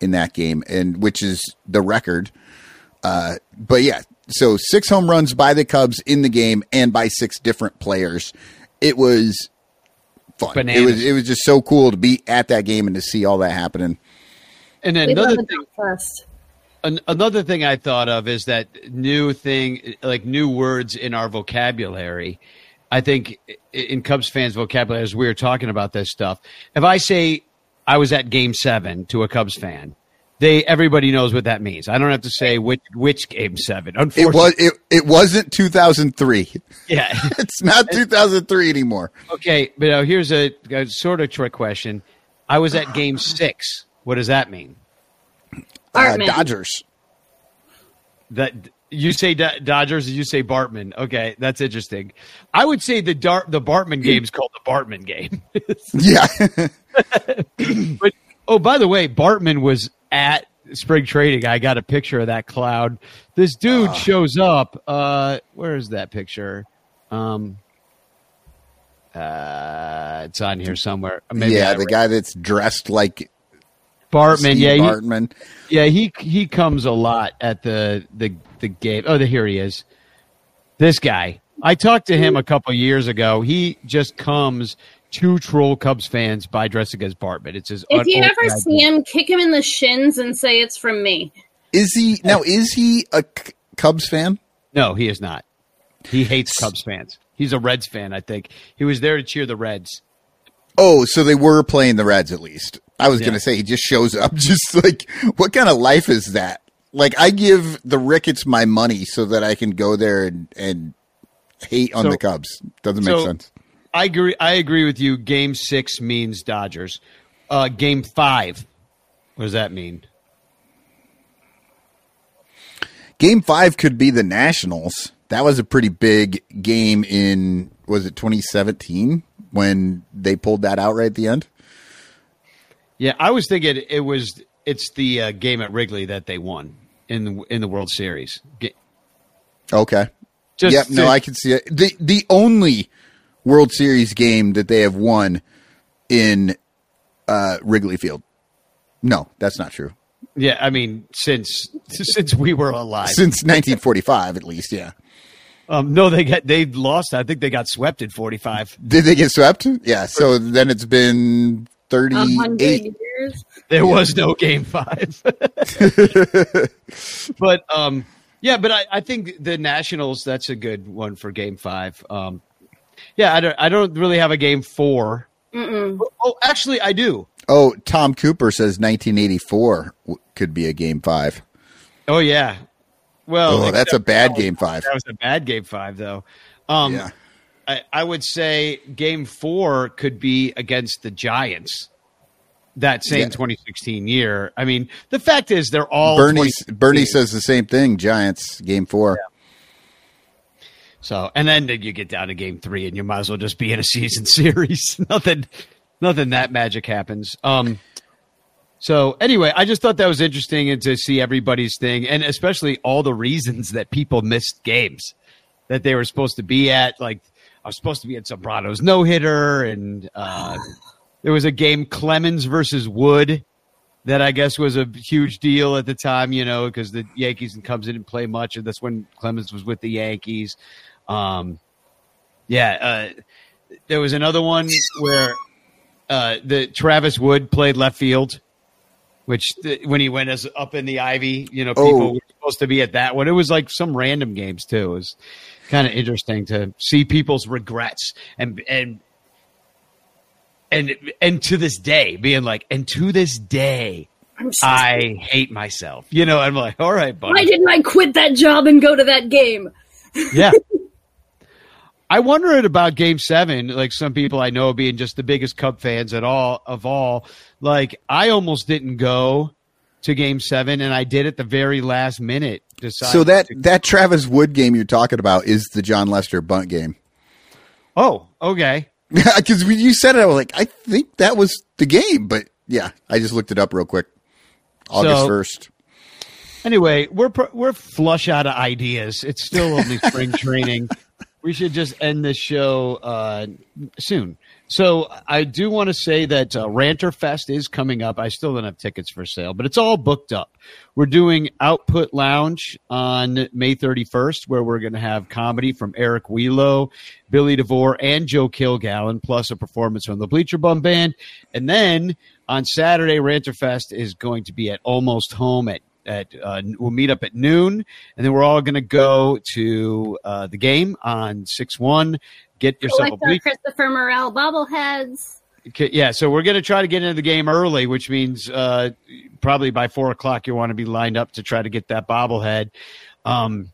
in that game, and which is the record. But yeah, so 6 home runs by the Cubs in the game and by 6 different players. It was fun. Bananas. It was just so cool to be at that game and to see all that happening. And then We love another a thing. dunk fest. Another thing I thought of is that new thing, like new words in our vocabulary. I think in Cubs fans' vocabulary, as we were talking about this stuff, if I say I was at Game 7 to a Cubs fan, everybody knows what that means. I don't have to say which Game 7. Unfortunately, It wasn't 2003. yeah. It's not 2003 anymore. Okay, but now here's a sort of trick question. I was at Game 6. What does that mean? Bartman. Dodgers. That you say Dodgers, you say Bartman. Okay, that's interesting. I would say the Bartman game is called the Bartman game. Yeah. But by the way, Bartman was at spring training. I got a picture of that cloud. This dude shows up. Where is that picture? It's on here somewhere. Maybe the guy that's dressed like Bartman. Steve Yeah, Bartman. he comes a lot at the game. Oh, here he is. This guy. I talked to him a couple years ago. He just comes to troll Cubs fans by dressing as Bartman. It's his. If you ever see him, kick him in the shins and say it's from me. Is he a Cubs fan? No, he is not. He hates Cubs fans. He's a Reds fan, I think. He was there to cheer the Reds. Oh, so they were playing the Reds at least. I was going to say he just shows up. Just like, what kind of life is that? Like, I give the Ricketts my money so that I can go there and hate on the Cubs. Doesn't make sense. I agree with you. Game 6 means Dodgers. Game 5, what does that mean? Game 5 could be the Nationals. That was a pretty big game in, was it 2017 when they pulled that out right at the end? Yeah, I was thinking it's the game at Wrigley that they won in the World Series. Okay. I can see it. The only World Series game that they have won in Wrigley Field. No, that's not true. Yeah, I mean since we were alive. Since 1945 at least, yeah. No, they lost. I think they got swept in 45. Did they get swept? Yeah, so then it's been 38 years. There was no Game 5. But I think the Nationals, that's a good one for Game 5. I don't really have a Game 4. Oh, actually, I do. Oh, Tom Cooper says 1984 could be a Game 5. Oh, yeah. Well, that's a bad Game 5. That was a bad Game 5, though. Yeah. I would say Game 4 could be against the Giants that same 2016 year. I mean, the fact is they're all Bernie says the same thing, Giants, Game 4. Yeah. So, and then you get down to Game 3 and you might as well just be in a season series. Nothing that magic happens. So anyway, I just thought that was interesting and to see everybody's thing, and especially all the reasons that people missed games that they were supposed to be at. Like, I was supposed to be at Zambrano's no-hitter, and there was a game, Clemens versus Wood, that I guess was a huge deal at the time, because the Yankees and Cubs didn't play much, and that's when Clemens was with the Yankees. There was another one where the Travis Wood played left field, which when he went as up in the Ivy, people were supposed to be at that one. It was like some random games too. It was kind of interesting to see people's regrets and to this day being like, and to this day, I hate myself. I'm like, all right, buddy. Why didn't I quit that job and go to that game? Yeah. I wonder about Game 7, like some people I know being just the biggest Cub fans of all. Like, I almost didn't go to Game 7, and I did at the very last minute. So that Travis Wood game you're talking about is the John Lester bunt game. Oh, okay. Because when you said it, I was like, I think that was the game. But, yeah, I just looked it up real quick. August 1st. Anyway, we're flush out of ideas. It's still only spring training. We should just end this show soon. So I do want to say that Ranter Fest is coming up. I still don't have tickets for sale, but it's all booked up. We're doing Output Lounge on May 31st, where we're going to have comedy from Eric Wheelo, Billy DeVore, and Joe Kilgallen, plus a performance from the Bleacher Bum Band. And then on Saturday, Ranter Fest is going to be at Almost Home we'll meet up at noon, and then we're all going to go to the game on 6/1. Get yourself a bleacher. Christopher Morel bobbleheads. Yeah, so we're going to try to get into the game early, which means probably by 4 o'clock you want to be lined up to try to get that bobblehead. June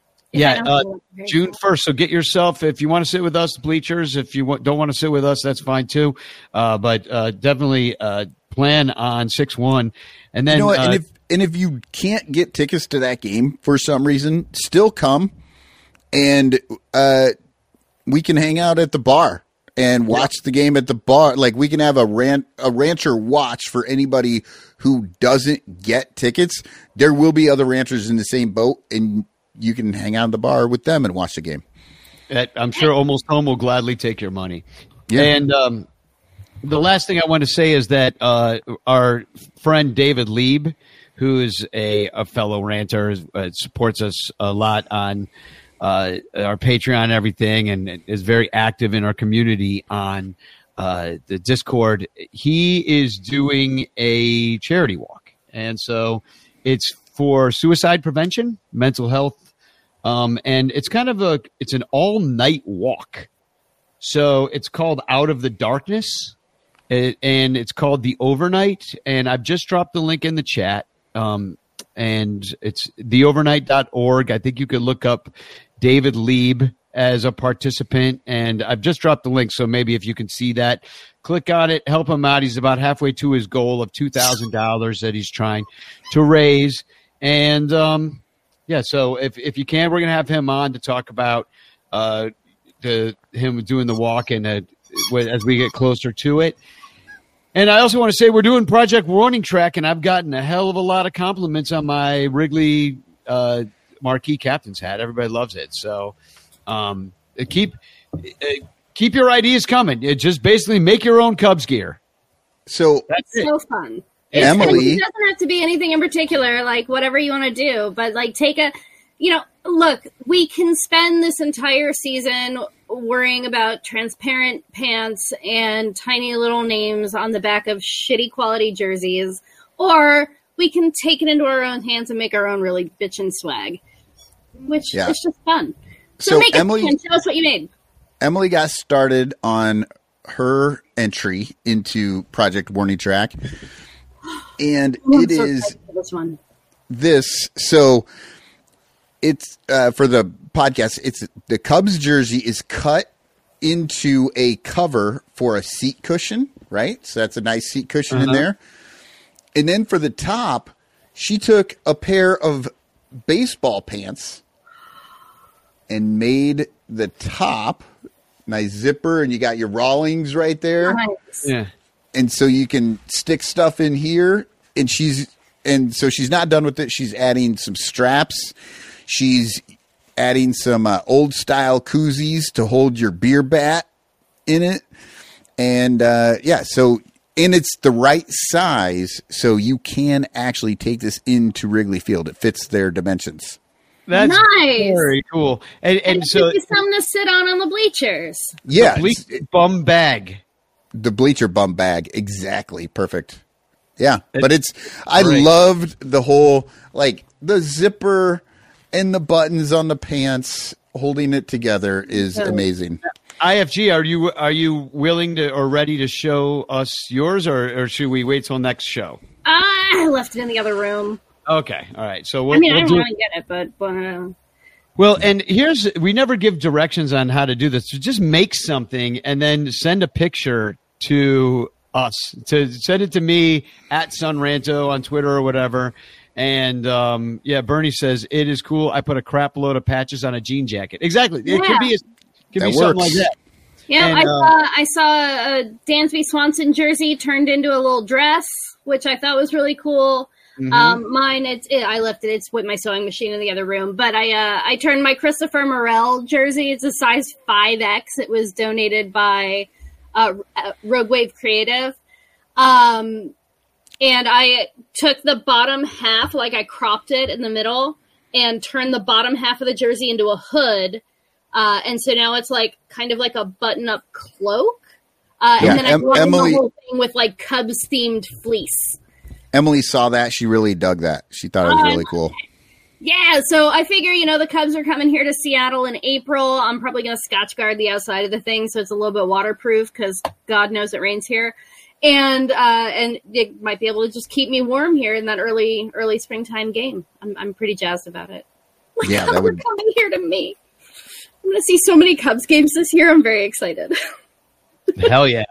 1st. So get yourself, if you want to sit with us, bleachers. If you don't want to sit with us, that's fine too. But definitely plan on 6/1. And then, and if you can't get tickets to that game for some reason, still come, and we can hang out at the bar and watch the game at the bar. Like, we can have a rancher watch for anybody who doesn't get tickets. There will be other ranchers in the same boat, and you can hang out at the bar with them and watch the game. I'm sure Almost Home will gladly take your money. Yeah. And the last thing I want to say is that our friend David Lieb, who is a fellow ranter, supports us a lot on our Patreon and everything, and is very active in our community on the Discord. He is doing a charity walk, and so it's for suicide prevention, mental health, and it's kind of it's an all-night walk. So it's called Out of the Darkness, and it's called the Overnight, and I've just dropped the link in the chat. And it's theovernight.org. I think you could look up David Lieb as a participant, and I've just dropped the link, so maybe if you can see that, click on it, help him out. He's about halfway to his goal of $2,000 that he's trying to raise. And so if you can, we're going to have him on to talk about him doing the walk and as we get closer to it. And I also want to say we're doing Project Warning Track, and I've gotten a hell of a lot of compliments on my Wrigley marquee captain's hat. Everybody loves it. So keep your ideas coming. Just basically make your own Cubs gear. So that's so fun. Emily, it doesn't have to be anything in particular, like whatever you want to do, but like take a, look, we can spend this entire season worrying about transparent pants and tiny little names on the back of shitty quality jerseys, or we can take it into our own hands and make our own really bitchin' swag, which is just fun. So make Emily, it fun. Tell us what you made. Emily got started on her entry into Project Warning Track, and it is this one. So it's for the podcast. It's the Cubs jersey is cut into a cover for a seat cushion, right? So that's a nice seat cushion in there. And then for the top, she took a pair of baseball pants and made the top nice zipper, and you got your Rawlings right there. Nice. Yeah. And so you can stick stuff in here, and so she's not done with it. She's adding some straps. She's adding some old style koozies to hold your beer bat in it. And and it's the right size, so you can actually take this into Wrigley Field. It fits their dimensions. That's nice. Very cool. And so it's something to sit on the bleachers. Yeah. The bleacher bum bag. The bleacher bum bag. Exactly. Perfect. Yeah. But I loved the whole, like, the zipper and the buttons on the pants, holding it together is amazing. IFG, are you willing to or ready to show us yours, or should we wait till next show? I left it in the other room. Okay, all right. So I don't want to get it, but well, and we never give directions on how to do this. So just make something and then send a picture to us. To send it to me at Sunranto on Twitter or whatever. And Bernie says it is cool. I put a crap load of patches on a jean jacket. Exactly. It could be something like that. Yeah, and, I saw a Dansby Swanson jersey turned into a little dress, which I thought was really cool. Mine, I left it. It's with my sewing machine in the other room. But I turned my Christopher Morel jersey. It's a size 5X. It was donated by Rogue Wave Creative. And I took the bottom half, like I cropped it in the middle, and turned the bottom half of the jersey into a hood. And so now it's like kind of like a button-up cloak. And then I brought the whole thing with like Cubs-themed fleece. Emily saw that. She really dug that. She thought it was really cool. Yeah, so I figure, the Cubs are coming here to Seattle in April. I'm probably going to Scotch guard the outside of the thing so it's a little bit waterproof because God knows it rains here. And it might be able to just keep me warm here in that early springtime game. I'm pretty jazzed about it. Yeah, that would coming here to me. I'm going to see so many Cubs games this year. I'm very excited. Hell yeah.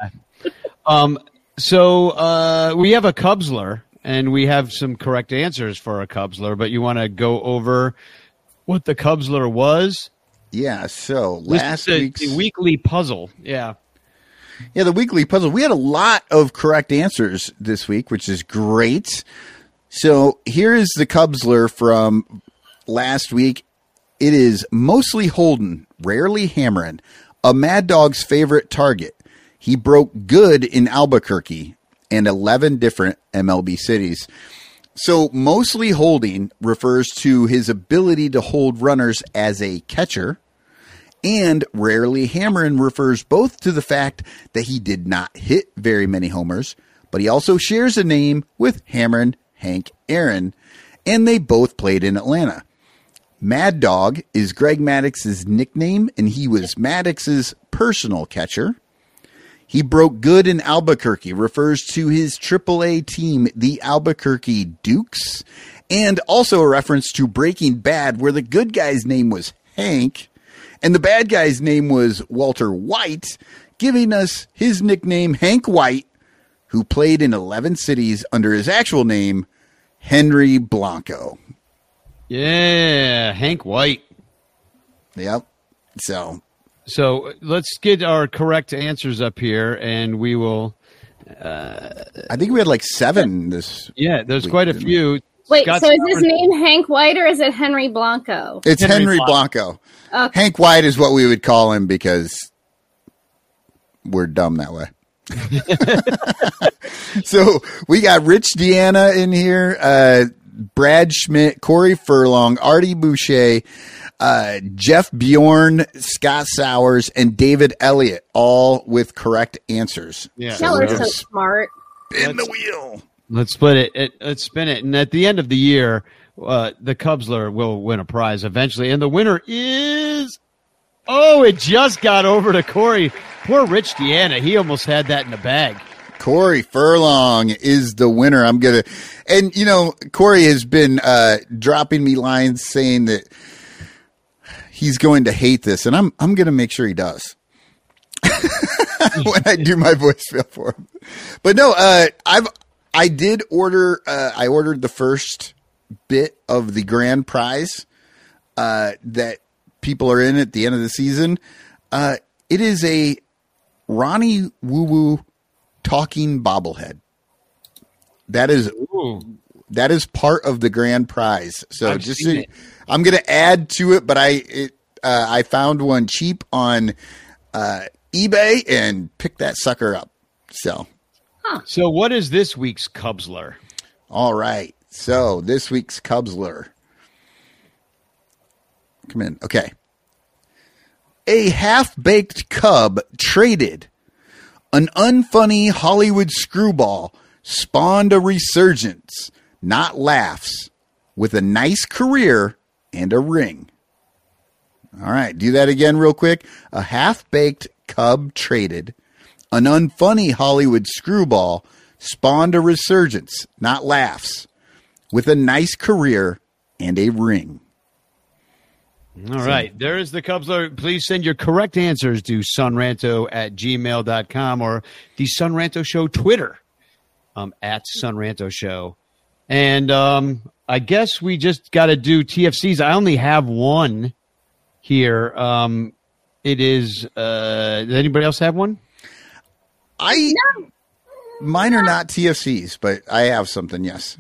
So we have a Cubsler, and we have some correct answers for a Cubsler, but you want to go over what the Cubsler was? Yeah, so last week's... The weekly puzzle, yeah. Yeah, the weekly puzzle. We had a lot of correct answers this week, which is great. So here is the Cubsler from last week. It is mostly Holden, rarely Hamrin, a Mad Dog's favorite target. He broke good in Albuquerque and 11 different MLB cities. So mostly holding refers to his ability to hold runners as a catcher, and rarely hammering refers both to the fact that he did not hit very many homers, but he also shares a name with Hammerin Hank Aaron, and they both played in Atlanta. Mad Dog is Greg Maddox's nickname, and he was Maddox's personal catcher. He broke good in Albuquerque refers to his AAA team, the Albuquerque Dukes, and also a reference to Breaking Bad, where the good guy's name was Hank, and the bad guy's name was Walter White, giving us his nickname, Hank White, who played in 11 cities under his actual name, Henry Blanco. Yeah, Hank White. Yep. So let's get our correct answers up here, and we will. I think we had like 7 this. Yeah, there's week, quite a few. Wait, so is his name Hank White or is it Henry Blanco? It's Henry Blanco. Okay. Hank White is what we would call him because we're dumb that way. So we got Rich Deanna in here, Brad Schmidt, Corey Furlong, Artie Boucher, Jeff Bjorn, Scott Sowers, and David Elliott, all with correct answers. Yeah, y'all are so smart. Spin the wheel. Let's split it. Let's spin it. And at the end of the year, the Cubsler will win a prize eventually. And the winner is... Oh, it just got over to Corey. Poor Rich Deanna. He almost had that in the bag. Corey Furlong is the winner. And Corey has been dropping me lines saying that he's going to hate this, and I'm going to make sure he does when I do my voicemail for him. But no, I did order. I ordered the first bit of the grand prize that people are in at the end of the season. It is a Ronnie Woo Woo talking bobblehead. That is part of the grand prize. So I'm going to add to it, but I found one cheap on eBay and picked that sucker up. So what is this week's Cubsler? All right. So this week's Cubsler. Come in. Okay. A half-baked Cub traded. An unfunny Hollywood screwball spawned a resurgence, not laughs, with a nice career and a ring. All right, do that again real quick. A half-baked Cub traded. An unfunny Hollywood screwball spawned a resurgence, not laughs, with a nice career and a ring. All right, there is the Cubsler. Please send your correct answers to sunranto@gmail.com or the Sunranto Show Twitter at Sunranto Show. And I guess we just got to do TFCs. I only have one here. It is. Does anybody else have one? Mine are not TFCs, but I have something. Yes.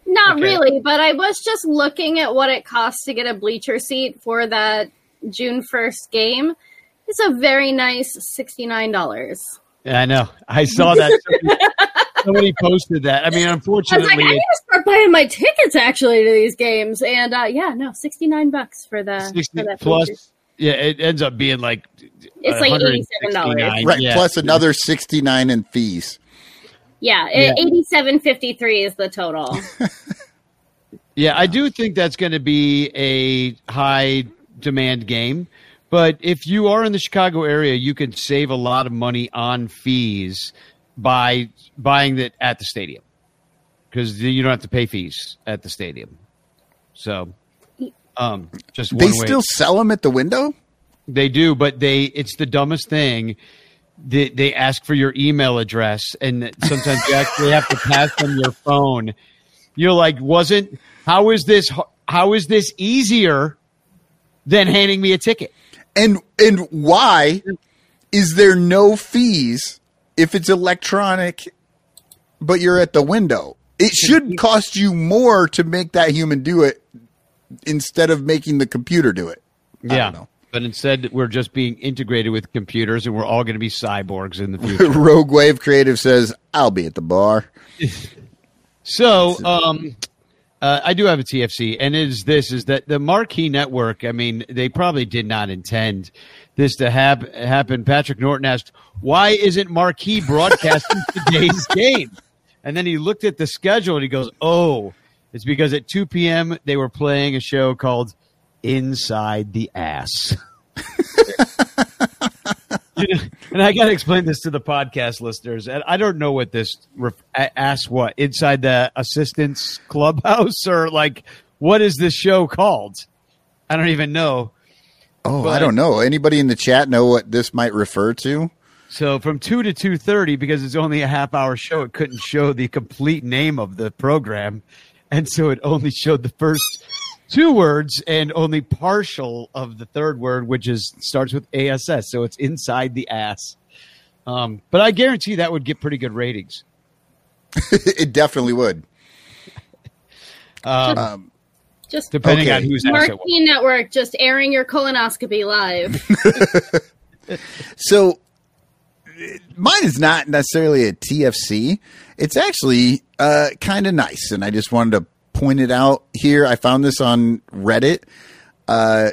Not really, but I was just looking at what it costs to get a bleacher seat for that June 1st game. It's a very nice $69. Yeah, I know. I saw that. Somebody posted that. I mean, unfortunately, I was like, I need to start buying my tickets actually to these games, and $69 for the 60 for that plus. bleacher. Yeah, it ends up being like It's like $87. Right, yeah. plus another $69 in fees. Yeah, $87.53 is the total. Yeah, I do think that's going to be a high demand game. But if you are in the Chicago area, you can save a lot of money on fees by buying it at the stadium because you don't have to pay fees at the stadium. So, just one They way. still sell them at the window? They do, but it's the dumbest thing. They ask for your email address, and sometimes you actually have to pass them your phone. You're like, how is this easier than handing me a ticket? And why is there no fees if it's electronic, but you're at the window? It should cost you more to make that human do it instead of making the computer do it. I don't know. But instead, we're just being integrated with computers, and we're all going to be cyborgs in the future. Rogue Wave Creative says, I'll be at the bar. So, I do have a TFC, and is that the Marquee Network, I mean, they probably did not intend this to happen. Patrick Norton asked, why isn't Marquee broadcasting today's game? And then he looked at the schedule, and he goes, it's because at 2 p.m. they were playing a show called Inside the Ass. And I got to explain this to the podcast listeners. And I don't know what this ass what inside the assistant's clubhouse or like what is this show called? I don't even know. I don't know. Anybody in the chat know what this might refer to? So from 2 to 2:30, because it's only a half-hour show, it couldn't show the complete name of the program, and so it only showed the first 2 words and only partial of the third word, which starts with ASS. So it's Inside the Ass. But I guarantee that would get pretty good ratings. It definitely would. Just depending on whose ass it was. Marquee Network just airing your colonoscopy live. So mine is not necessarily a TFC. It's actually kind of nice, and I just wanted to point it out here. I found this on Reddit. What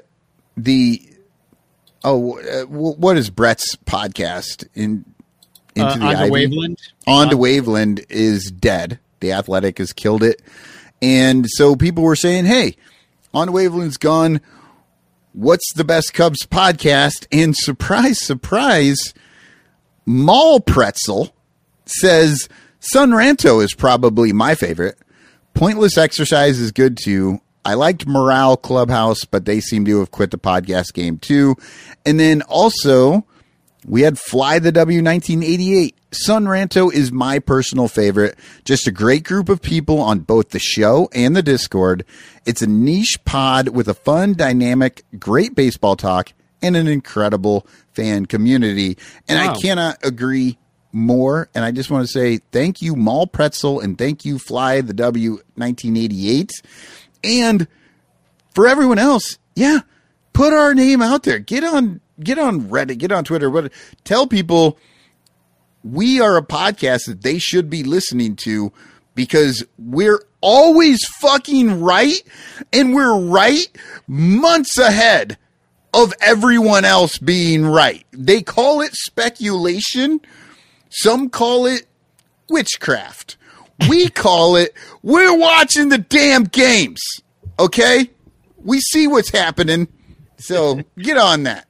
is Brett's podcast into the On to Waveland? On to Waveland is dead. The Athletic has killed it. And so people were saying, hey, On to Waveland's gone. What's the best Cubs podcast? And surprise, surprise, Mall Pretzel says Sun Ranto is probably my favorite. Pointless Exercise is good too. I liked Morale Clubhouse, but they seem to have quit the podcast game too. And then also, we had Fly the W 1988. Sun Ranto is my personal favorite. Just a great group of people on both the show and the Discord. It's a niche pod with a fun, dynamic, great baseball talk, and an incredible fan community. And I cannot agree more. And I just want to say thank you, Mall Pretzel, and thank you, Fly the W 1988. And for everyone else, put our name out there. Get on Reddit, get on Twitter, tell people we are a podcast that they should be listening to because we're always fucking right, and we're right months ahead of everyone else being right. They call it speculation. Some call it witchcraft. We call it, we're watching the damn games. Okay? We see what's happening. So get on that.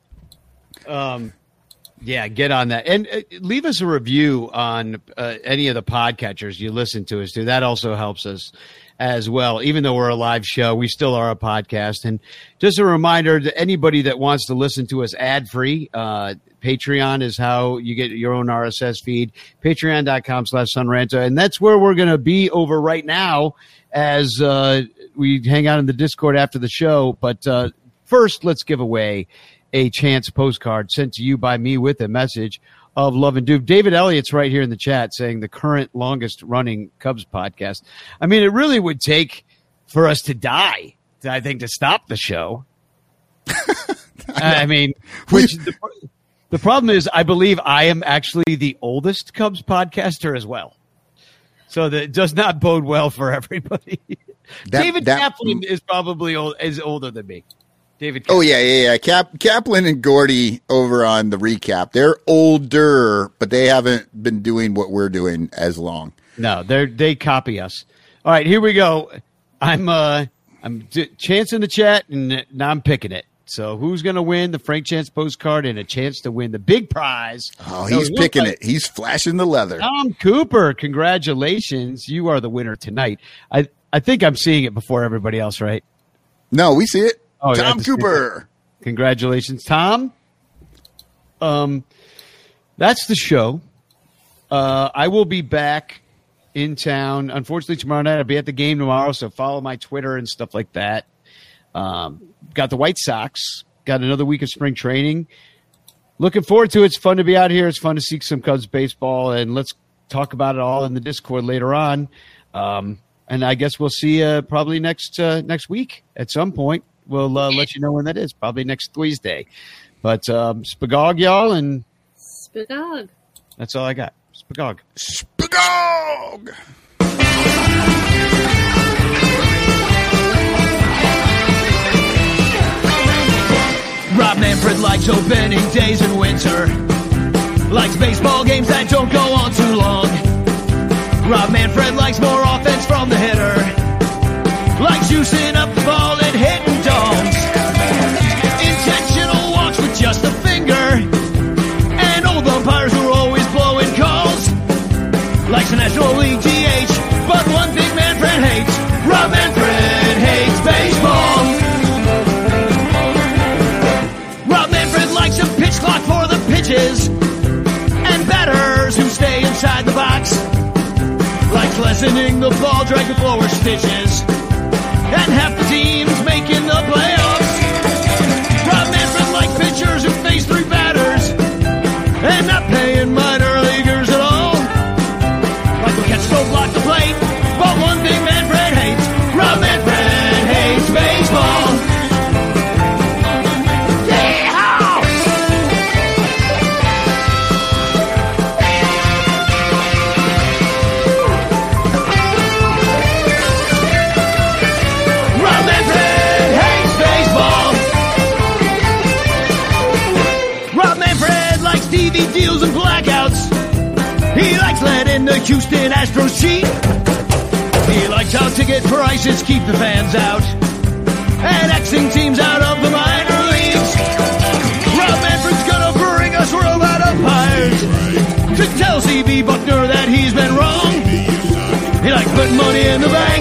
Get on that. And leave us a review on any of the podcatchers you listen to us to. That also helps us as well. Even though we're a live show, we still are a podcast. And just a reminder to anybody that wants to listen to us ad-free, Patreon is how you get your own RSS feed, patreon.com/sunranto. And that's where we're going to be over right now as we hang out in the Discord after the show. But first, let's give away a chance postcard sent to you by me with a message of Love and Dupe. David Elliott's right here in the chat saying the current longest running Cubs podcast. I mean, it really would take for us to die, I think, to stop the show. I mean, the problem is I believe I am actually the oldest Cubs podcaster as well. So that does not bode well for everybody. David Kaplan is probably older than me. David Kaplan. Oh, yeah. Kaplan and Gordy over on the recap. They're older, but they haven't been doing what we're doing as long. No, they copy us. All right, here we go. I'm Chance in the chat, and now I'm picking it. So who's going to win the Frank Chance postcard and a chance to win the big prize? Oh, he's picking it. He's flashing the leather. Tom Cooper, congratulations. You are the winner tonight. I think I'm seeing it before everybody else, right? No, we see it. Oh, Tom Cooper. Congratulations, Tom. That's the show. I will be back in town. Unfortunately, tomorrow night I'll be at the game tomorrow, so follow my Twitter and stuff like that. Got the White Sox. Got another week of spring training. Looking forward to it. It's fun to be out here. It's fun to see some Cubs baseball, and let's talk about it all in the Discord later on. And I guess we'll see you probably next week at some point. We'll let you know when that is. Probably next Thursday. But spagog, y'all, and spagog. That's all I got. Spagog. Spagog! Rob Manfred likes opening days in winter. Likes baseball games that don't go on too long. Rob Manfred likes more offense from the hitter. Likes juicing up the ball and hitting domes. Intentional walks with just a finger. And old umpires who are always blowing calls. Likes the National League DH. But one thing Manfred hates. Rob Manfred hates baseball. Rob Manfred likes a pitch clock for the pitches. And batters who stay inside the box. Likes lessening the ball drag before stitches. And half the teams making the playoffs. Rob Manfred likes pitchers who face three batters. And not paying minor leaguers at all. Like the catch don't block the plate. But one thing Manfred hates. Rob Manfred hates baseball. TV deals and blackouts. He likes letting the Houston Astros cheat. He likes how ticket prices keep the fans out and Xing teams out of the minor leagues. Rob Manfred's gonna bring us robot umpires to tell CB Buckner that he's been wrong. He likes putting money in the bank